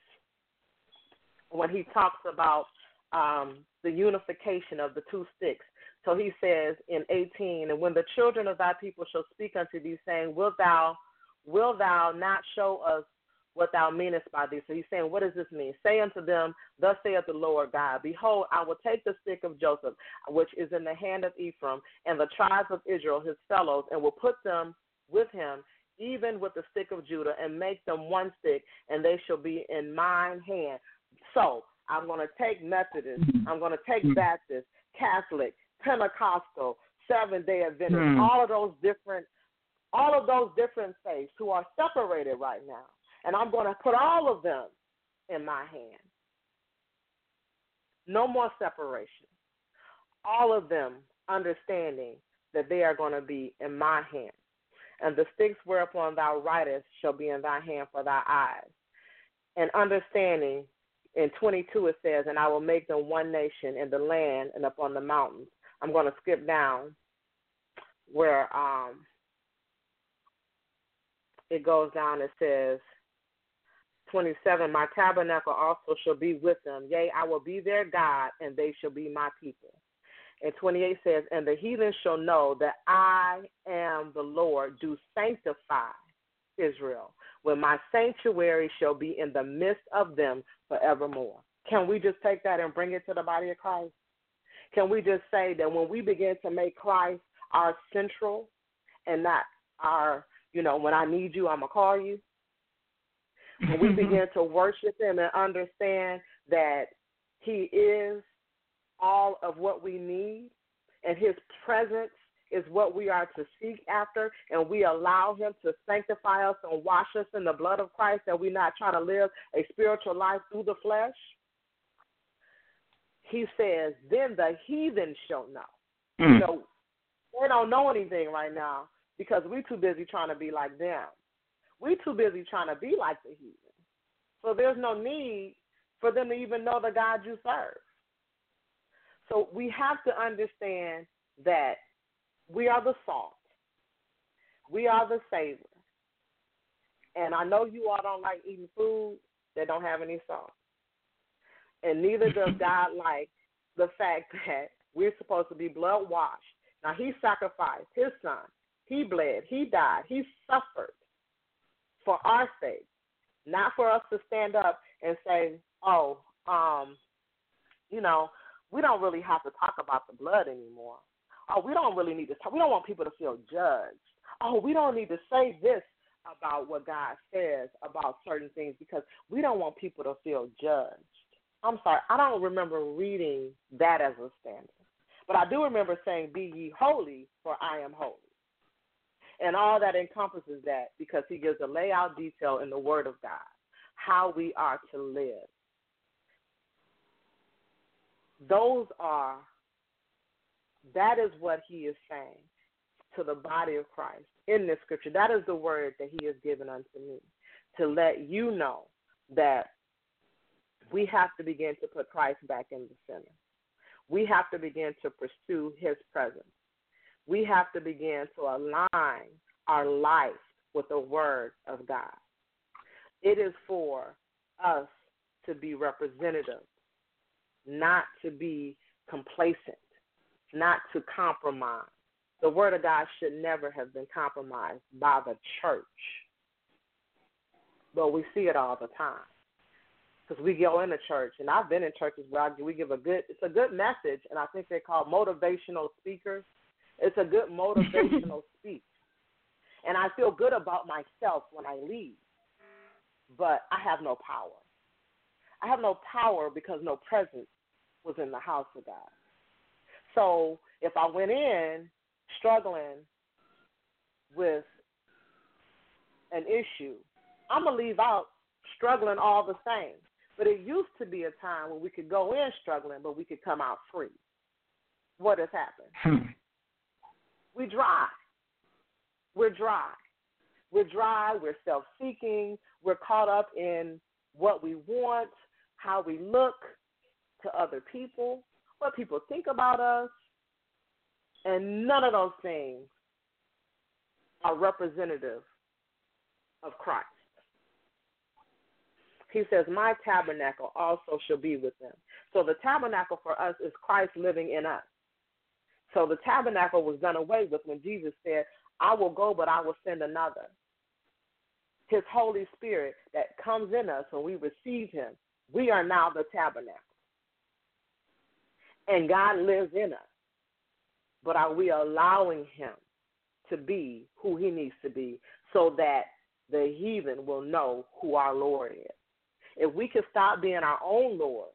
when he talks about um, the unification of the two sticks. So he says in eighteen, and when the children of thy people shall speak unto thee, saying, Wilt thou, wilt thou not show us what thou meanest by thee? So he's saying, what does this mean? Say unto them, thus saith the Lord God, behold, I will take the stick of Joseph, which is in the hand of Ephraim, and the tribes of Israel, his fellows, and will put them with him, even with the stick of Judah, and make them one stick, and they shall be in mine hand. So I'm going to take Methodist, I'm going to take Baptist, Catholic, Pentecostal, Seventh-day Adventist, mm. all of those different, all of those different faiths who are separated right now, and I'm going to put all of them in my hand. No more separation. All of them understanding that they are going to be in my hand. And the sticks whereupon thou writest shall be in thy hand for thy eyes. And understanding, in twenty-two it says, and I will make them one nation in the land and upon the mountains. I'm going to skip down where um, it goes down. It says, twenty-seven, my tabernacle also shall be with them. Yea, I will be their God, and they shall be my people. And twenty-eight says, and the heathen shall know that I am the Lord, do sanctify Israel, when my sanctuary shall be in the midst of them forevermore. Can we just take that and bring it to the body of Christ? Can we just say that when we begin to make Christ our central and not our, you know, when I need you, I'm going to call you. When we begin to worship him and understand that he is all of what we need, and his presence is what we are to seek after, and we allow him to sanctify us and wash us in the blood of Christ, that we're not trying to live a spiritual life through the flesh, he says, then the heathen shall know. Mm. You know, they don't know anything right now because we're too busy trying to be like them. We're too busy trying to be like the heathen. So there's no need for them to even know the God you serve. So we have to understand that we are the salt. We are the savor. And I know you all don't like eating food that don't have any salt. And neither does God like the fact that we're supposed to be blood washed. Now, he sacrificed his son. He bled. He died. He suffered for our sake, not for us to stand up and say, oh, um, you know, we don't really have to talk about the blood anymore. Oh, we don't really need to talk. We don't want people to feel judged. Oh, we don't need to say this about what God says about certain things because we don't want people to feel judged. I'm sorry, I don't remember reading that as a standard. But I do remember saying, be ye holy, for I am holy. And all that encompasses that because he gives a layout detail in the Word of God, how we are to live. those are, that is what he is saying to the body of Christ in this scripture. That is the word that he has given unto me, to let you know that we have to begin to put Christ back in the center. We have to begin to pursue his presence. We have to begin to align our life with the word of God. It is for us to be representative, not to be complacent, not to compromise. The word of God should never have been compromised by the church. But we see it all the time. Because we go into church, and I've been in churches where we give a good, it's a good message, and I think they're called motivational speakers. It's a good motivational speech. And I feel good about myself when I leave, but I have no power. I have no power because no presence was in the house of God. So if I went in struggling with an issue, I'm going to leave out struggling all the same. But it used to be a time when we could go in struggling, but we could come out free. What has happened? Hmm. We dry. We're dry. We're dry. We're self-seeking. We're caught up in what we want, how we look to other people, what people think about us. And none of those things are representative of Christ. He says, my tabernacle also shall be with them. So the tabernacle for us is Christ living in us. So the tabernacle was done away with when Jesus said, I will go, but I will send another. His Holy Spirit that comes in us when we receive him, we are now the tabernacle. And God lives in us. But are we allowing him to be who he needs to be so that the heathen will know who our Lord is? If we could stop being our own Lord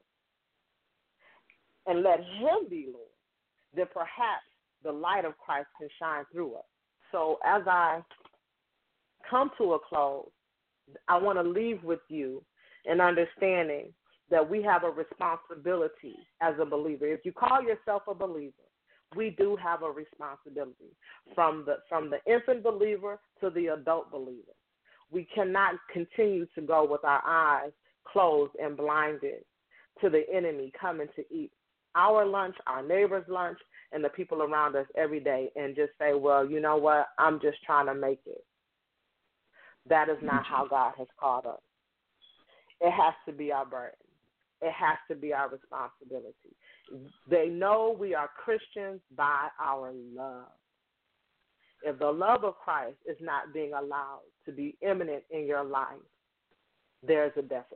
and let him be Lord, then perhaps the light of Christ can shine through us. So as I come to a close, I want to leave with you an understanding that we have a responsibility as a believer. If you call yourself a believer, we do have a responsibility from the from the infant believer to the adult believer. We cannot continue to go with our eyes closed and blinded to the enemy coming to eat our lunch, our neighbor's lunch, and the people around us every day and just say, well, you know what, I'm just trying to make it. That is not how God has called us. It has to be our burden. It has to be our responsibility. They know we are Christians by our love. If the love of Christ is not being allowed to be imminent in your life, there's a deficit.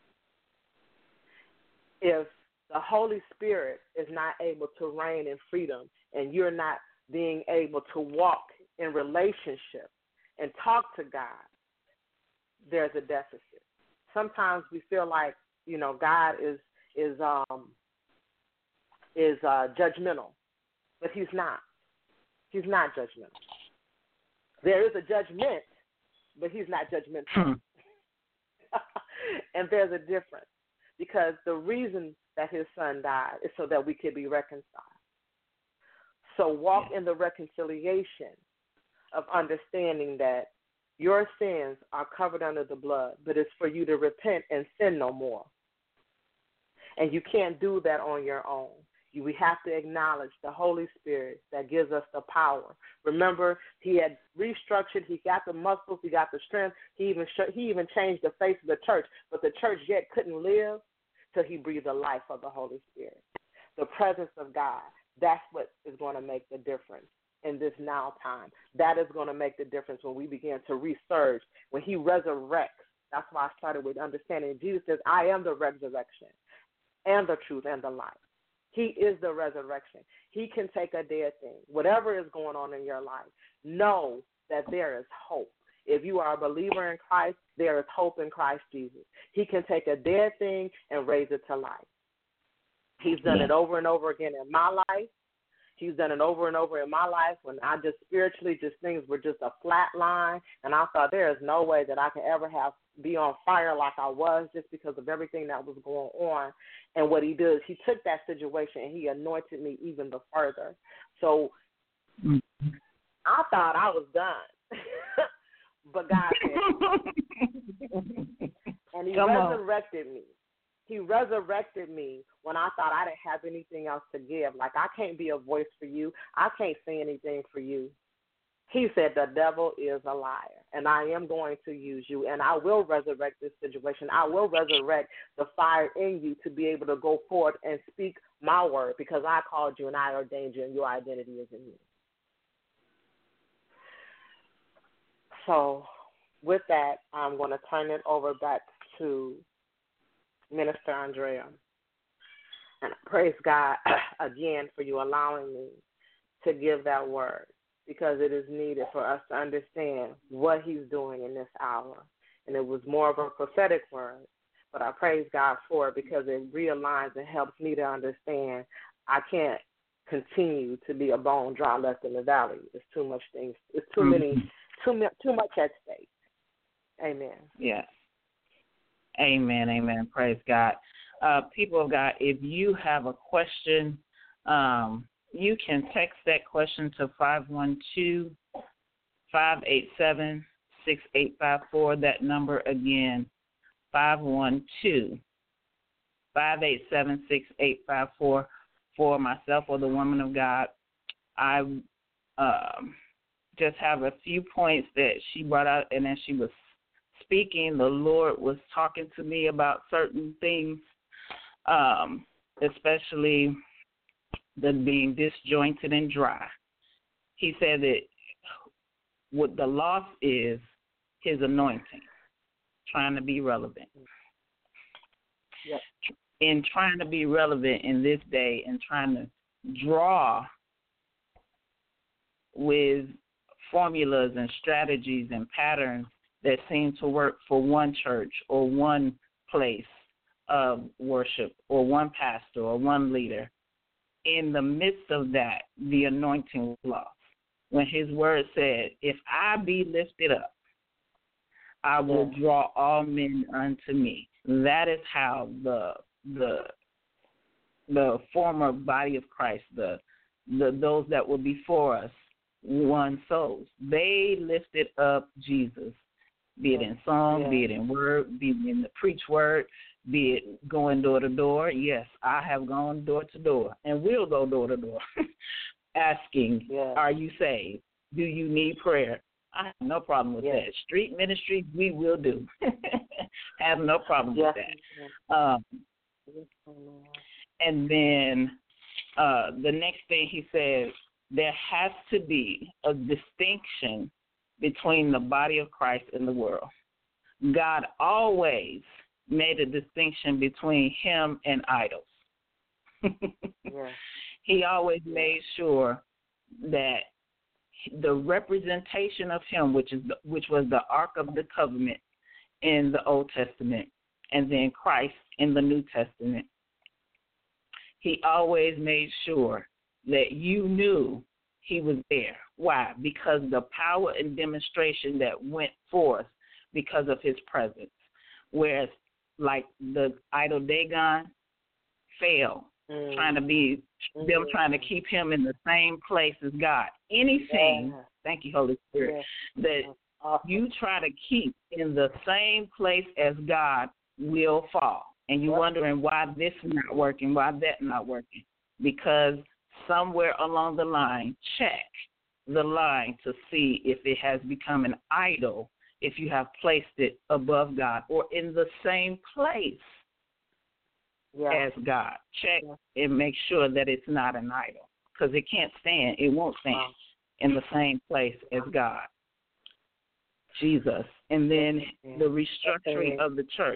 If the Holy Spirit is not able to reign in freedom and you're not being able to walk in relationship and talk to God, there's a deficit. Sometimes we feel like, you know, God is is um is uh, judgmental, but he's not. He's not judgmental. There is a judgment, but he's not judgmental. And there's a difference because the reason that his son died is so that we could be reconciled. So walk in the reconciliation of understanding that your sins are covered under the blood, but it's for you to repent and sin no more. And you can't do that on your own. You, we have to acknowledge the Holy Spirit that gives us the power. Remember, he had restructured. He got the muscles. He got the strength. He even sh- he even changed the face of the church, but the church yet couldn't live till he breathed the life of the Holy Spirit. The presence of God, that's what is going to make the difference in this now time. That is going to make the difference when we begin to resurge, when he resurrects. That's why I started with understanding. Jesus says, I am the resurrection and the truth and the life. He is the resurrection. He can take a dead thing. Whatever is going on in your life, know that there is hope. If you are a believer in Christ, there is hope in Christ Jesus. He can take a dead thing and raise it to life. He's done yeah. it over and over again in my life. He's done it over and over in my life when I just spiritually, just things were just a flat line, and I thought there is no way that I could ever have be on fire like I was just because of everything that was going on. And what he did is he took that situation and he anointed me even the further. So mm-hmm. I thought I was done. But God said, and he Come resurrected on. me. He resurrected me when I thought I didn't have anything else to give. Like, I can't be a voice for you. I can't say anything for you. He said, the devil is a liar, and I am going to use you, and I will resurrect this situation. I will resurrect the fire in you to be able to go forward and speak my word, because I called you and I ordained you, and your identity is in you. So with that, I'm going to turn it over back to Minister Andrea. And I praise God again for you allowing me to give that word, because it is needed for us to understand what he's doing in this hour. And it was more of a prophetic word, but I praise God for it because it realigns and helps me to understand I can't continue to be a bone dry left in the valley. It's too much things. It's too mm-hmm. many, too, too much at stake. Amen. Yes. Amen, amen. Praise God. Uh, people of God, if you have a question, um, you can text that question to five one two, five eight seven, six eight five four. That number again, five one two, five eight seven, six eight five four. For myself or the woman of God, I um, just have a few points that she brought out, and as she was speaking, the Lord was talking to me about certain things, um, especially the being disjointed and dry. He said that what the loss is his anointing, trying to be relevant. Yep. In trying to be relevant in this day and trying to draw with formulas and strategies and patterns that seem to work for one church or one place of worship or one pastor or one leader. In the midst of that, the anointing was lost. When his word said, if I be lifted up, I will draw all men unto me. That is how the the the former body of Christ, the the those that were before us, won souls. They lifted up Jesus, be it in song, yeah. be it in word, be it in the preach word, be it going door to door. Yes, I have gone door to door and will go door to door asking, yeah. are you saved? Do you need prayer? I have no problem with yes. that. Street ministry, we will do. Have no problem yes. with that. Um, and then uh, the next thing he said, there has to be a distinction between the body of Christ and the world. God always made a distinction between him and idols. yeah. He always made sure that the representation of him, which is the, which was the Ark of the Covenant in the Old Testament, and then Christ in the New Testament, he always made sure that you knew he was there. Why? Because the power and demonstration that went forth because of his presence. Whereas, like the idol Dagon fell, mm. trying to be mm. them trying to keep him in the same place as God. Anything, yeah. thank you, Holy Spirit, yeah. that awesome. you try to keep in the same place as God will fall. And you're yep. wondering why this is not working, why that not working. Because somewhere along the line, check the line to see if it has become an idol, if you have placed it above God or in the same place yeah. as God. Check yeah. and make sure that it's not an idol, because it can't stand, it won't stand wow. in the same place as God, Jesus. And then yeah. the restructuring of the church.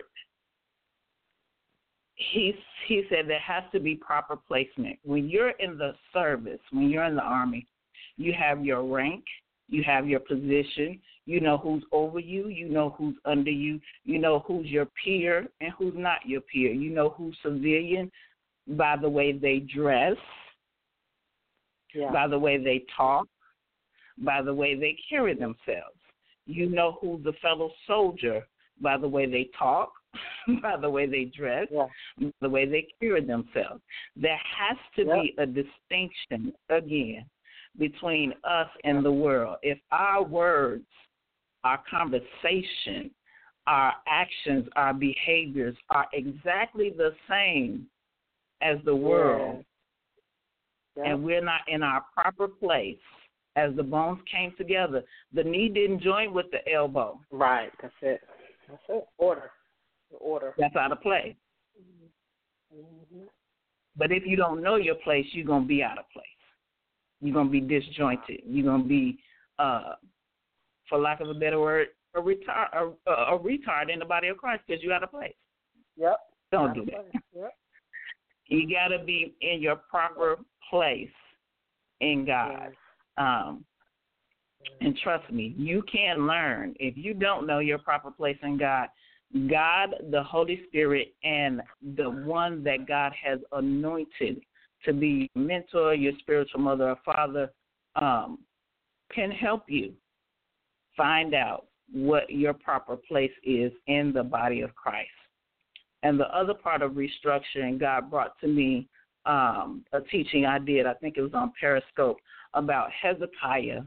He, he said there has to be proper placement. When you're in the service, when you're in the army, you have your rank, you have your position, you know who's over you, you know who's under you, you know who's your peer and who's not your peer. You know who's civilian by the way they dress, yeah. by the way they talk, by the way they carry themselves. You know who's a fellow soldier by the way they talk, by the way they dress, yeah. by the way they carry themselves. There has to Yep. be a distinction, again, between us and the world. If our words, our conversation, our actions, our behaviors are exactly the same as the world, Yep. and we're not in our proper place, as the bones came together, the knee didn't join with the elbow. Right, that's it. That's it. Order. Order. That's out of place. Mm-hmm. But if you don't know your place, you're going to be out of place. You're going to be disjointed. You're going to be, uh, for lack of a better word, a retard, a, a retard in the body of Christ because you're out of place. Yep. Don't Out do of that. place. Yep. You got to be in your proper place in God. Yes. Um, and trust me, you can learn. If you don't know your proper place in God, God, the Holy Spirit, and the one that God has anointed to be your mentor, your spiritual mother or father, um, can help you find out what your proper place is in the body of Christ. And the other part of restructuring, God brought to me um, a teaching I did, I think it was on Periscope, about Hezekiah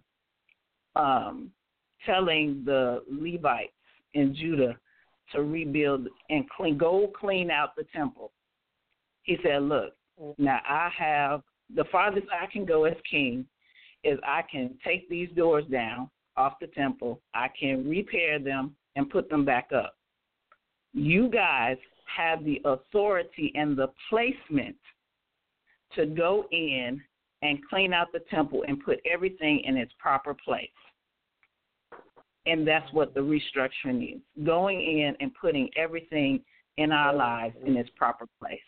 um, telling the Levites in Judah to rebuild and clean, go clean out the temple. He said, look, now I have, the farthest I can go as king is I can take these doors down off the temple. I can repair them and put them back up. You guys have the authority and the placement to go in and clean out the temple and put everything in its proper place. And that's what the restructuring is, going in and putting everything in our lives in its proper place.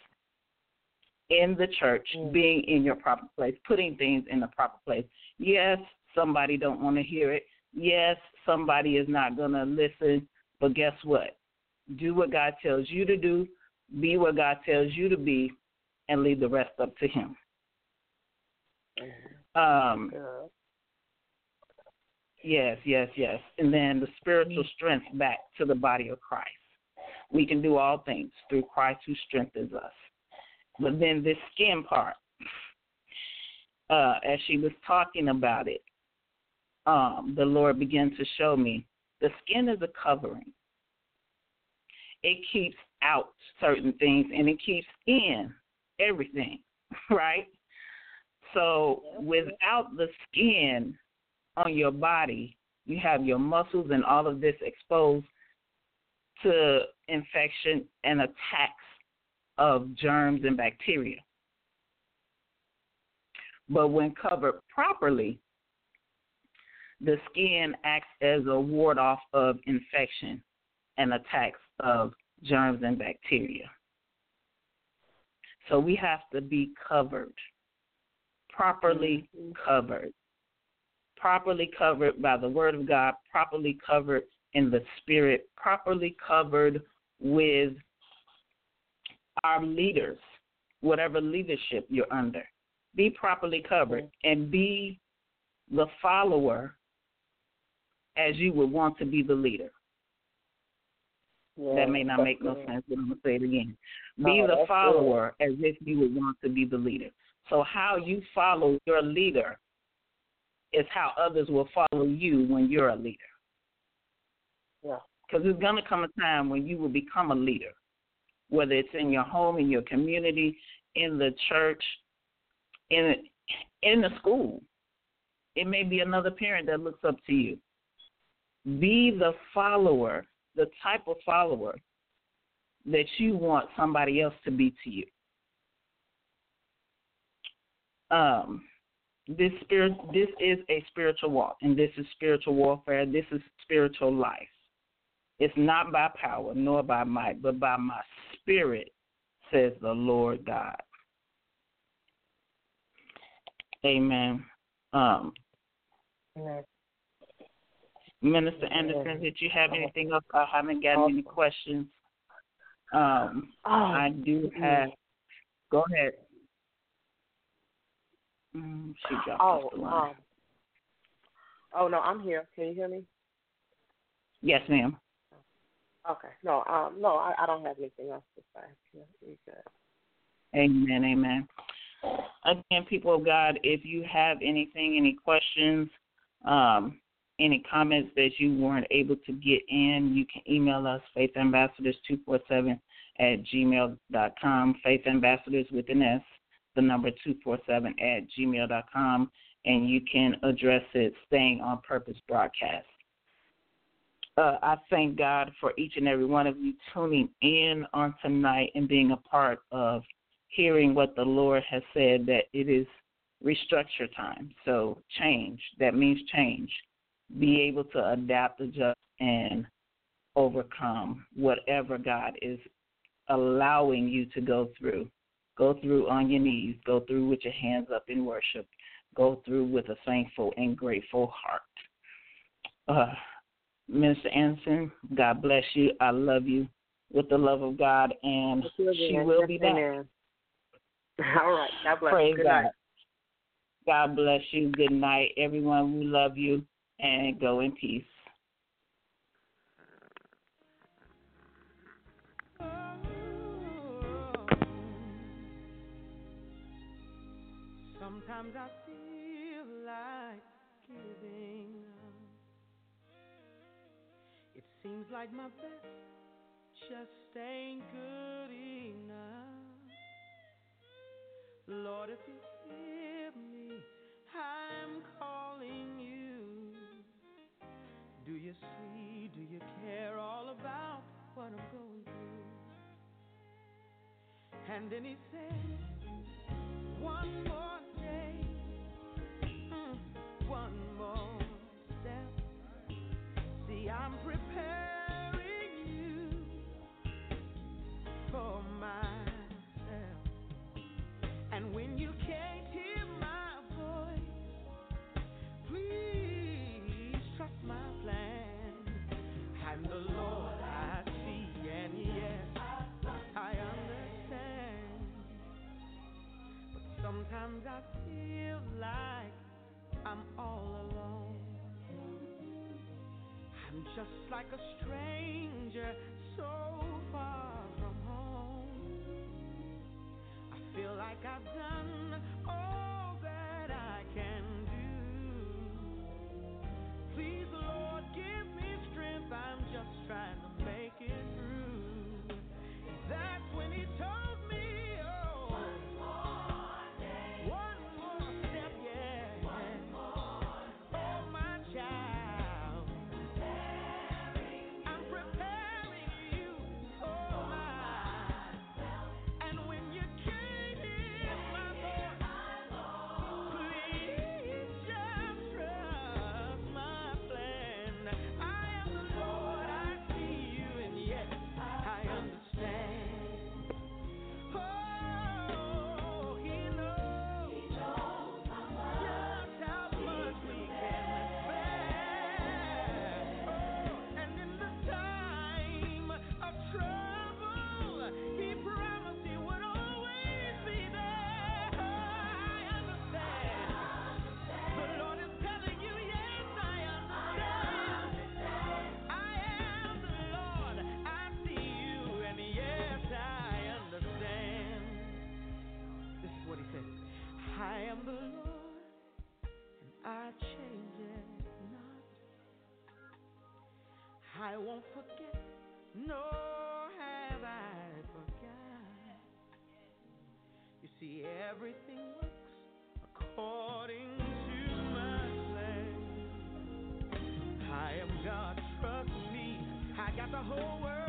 In the church, being in your proper place, putting things in the proper place. Yes, somebody don't want to hear it. Yes, somebody is not going to listen. But guess what? Do what God tells you to do, be what God tells you to be, and leave the rest up to him. Um, yes, yes, yes. And then the spiritual strength back to the body of Christ. We can do all things through Christ who strengthens us. But then this skin part, uh, as she was talking about it, um, the Lord began to show me the skin is a covering. It keeps out certain things, and it keeps in everything, right? So without the skin on your body, you have your muscles and all of this exposed to infection and attacks of germs and bacteria. But when covered properly, the skin acts as a ward off of infection and attacks of germs and bacteria. So we have to be covered, properly covered, properly covered by the Word of God, properly covered in the Spirit, properly covered with our leaders, whatever leadership you're under. Be properly covered and be the follower as you would want to be the leader. Yeah, that may not make no good. sense, but I'm going to say it again. Be oh, the follower good. as if you would want to be the leader. So how you follow your leader is how others will follow you when you're a leader. Yeah. Because there's going to come a time when you will become a leader, whether it's in your home, in your community, in the church, in in the school. It may be another parent that looks up to you. Be the follower, the type of follower that you want somebody else to be to you. Um, this spirit, this is a spiritual walk, and this is spiritual warfare. This is spiritual life. It's not by power nor by might, but by my spirit, says the Lord God. Amen. Um, Amen. Minister Anderson, did you have anything else? I haven't gotten any questions. Um, oh, I do have. Go ahead. Mm, she dropped oh, off the line. Um, oh, no, I'm here. Can you hear me? Yes, ma'am. Okay. No, um, no, I, I don't have anything else to say. Yeah, you're good. Amen, amen. Again, people of God, if you have anything, any questions, um, any comments that you weren't able to get in, you can email us, faith ambassadors two four seven at gmail dot com, faith ambassadors with an S, the number two four seven at gmail dot com, and you can address it Staying on Purpose broadcast. Uh, I thank God for each and every one of you tuning in on tonight and being a part of hearing what the Lord has said, that it is restructure time. So change, that means change. Be able to adapt, adjust, and overcome whatever God is allowing you to go through. Go through on your knees. Go through with your hands up in worship. Go through with a thankful and grateful heart. Uh, Minister Anderson, God bless you. I love you with the love of God, and she will be back. Amen. All right. God bless Praise you. Good God. night. God bless you. Good night, everyone. We love you, and go in peace. Sometimes I feel like giving up. It seems like my best just ain't good enough. Lord, if you hear me, I'm calling you. Do you see, do you care all about what I'm going through? And then he said, one more day, mm, one more step. See, I'm preparing you for myself. And when you can't hear my voice, please trust my plan. I'm the Lord I see, and yes, I understand. But sometimes I feel like I'm all alone. I'm just like a stranger so far from home. I feel like I've done all that I can do. Please, Lord, give me strength. I'm just trying to make it through. That's when he told me, oh, one more day, one more step, yeah. One more step. Oh, my child, I'm preparing you for myself. And when you can't hear my voice, please just trust my plan. I am the Lord, I see you, and yes, I understand. Oh, he knows just how much we can bear. Oh, and in the time of trouble, he promised he would always be there. I understand. The Lord is telling you, yes, I understand. I am the Lord, I see you, and yes, I understand. This is what he said. I am the Lord, and I change it not. I won't forget, nor have I forgot. You see, everything works according to my plan. I am God, trust me. I got the whole world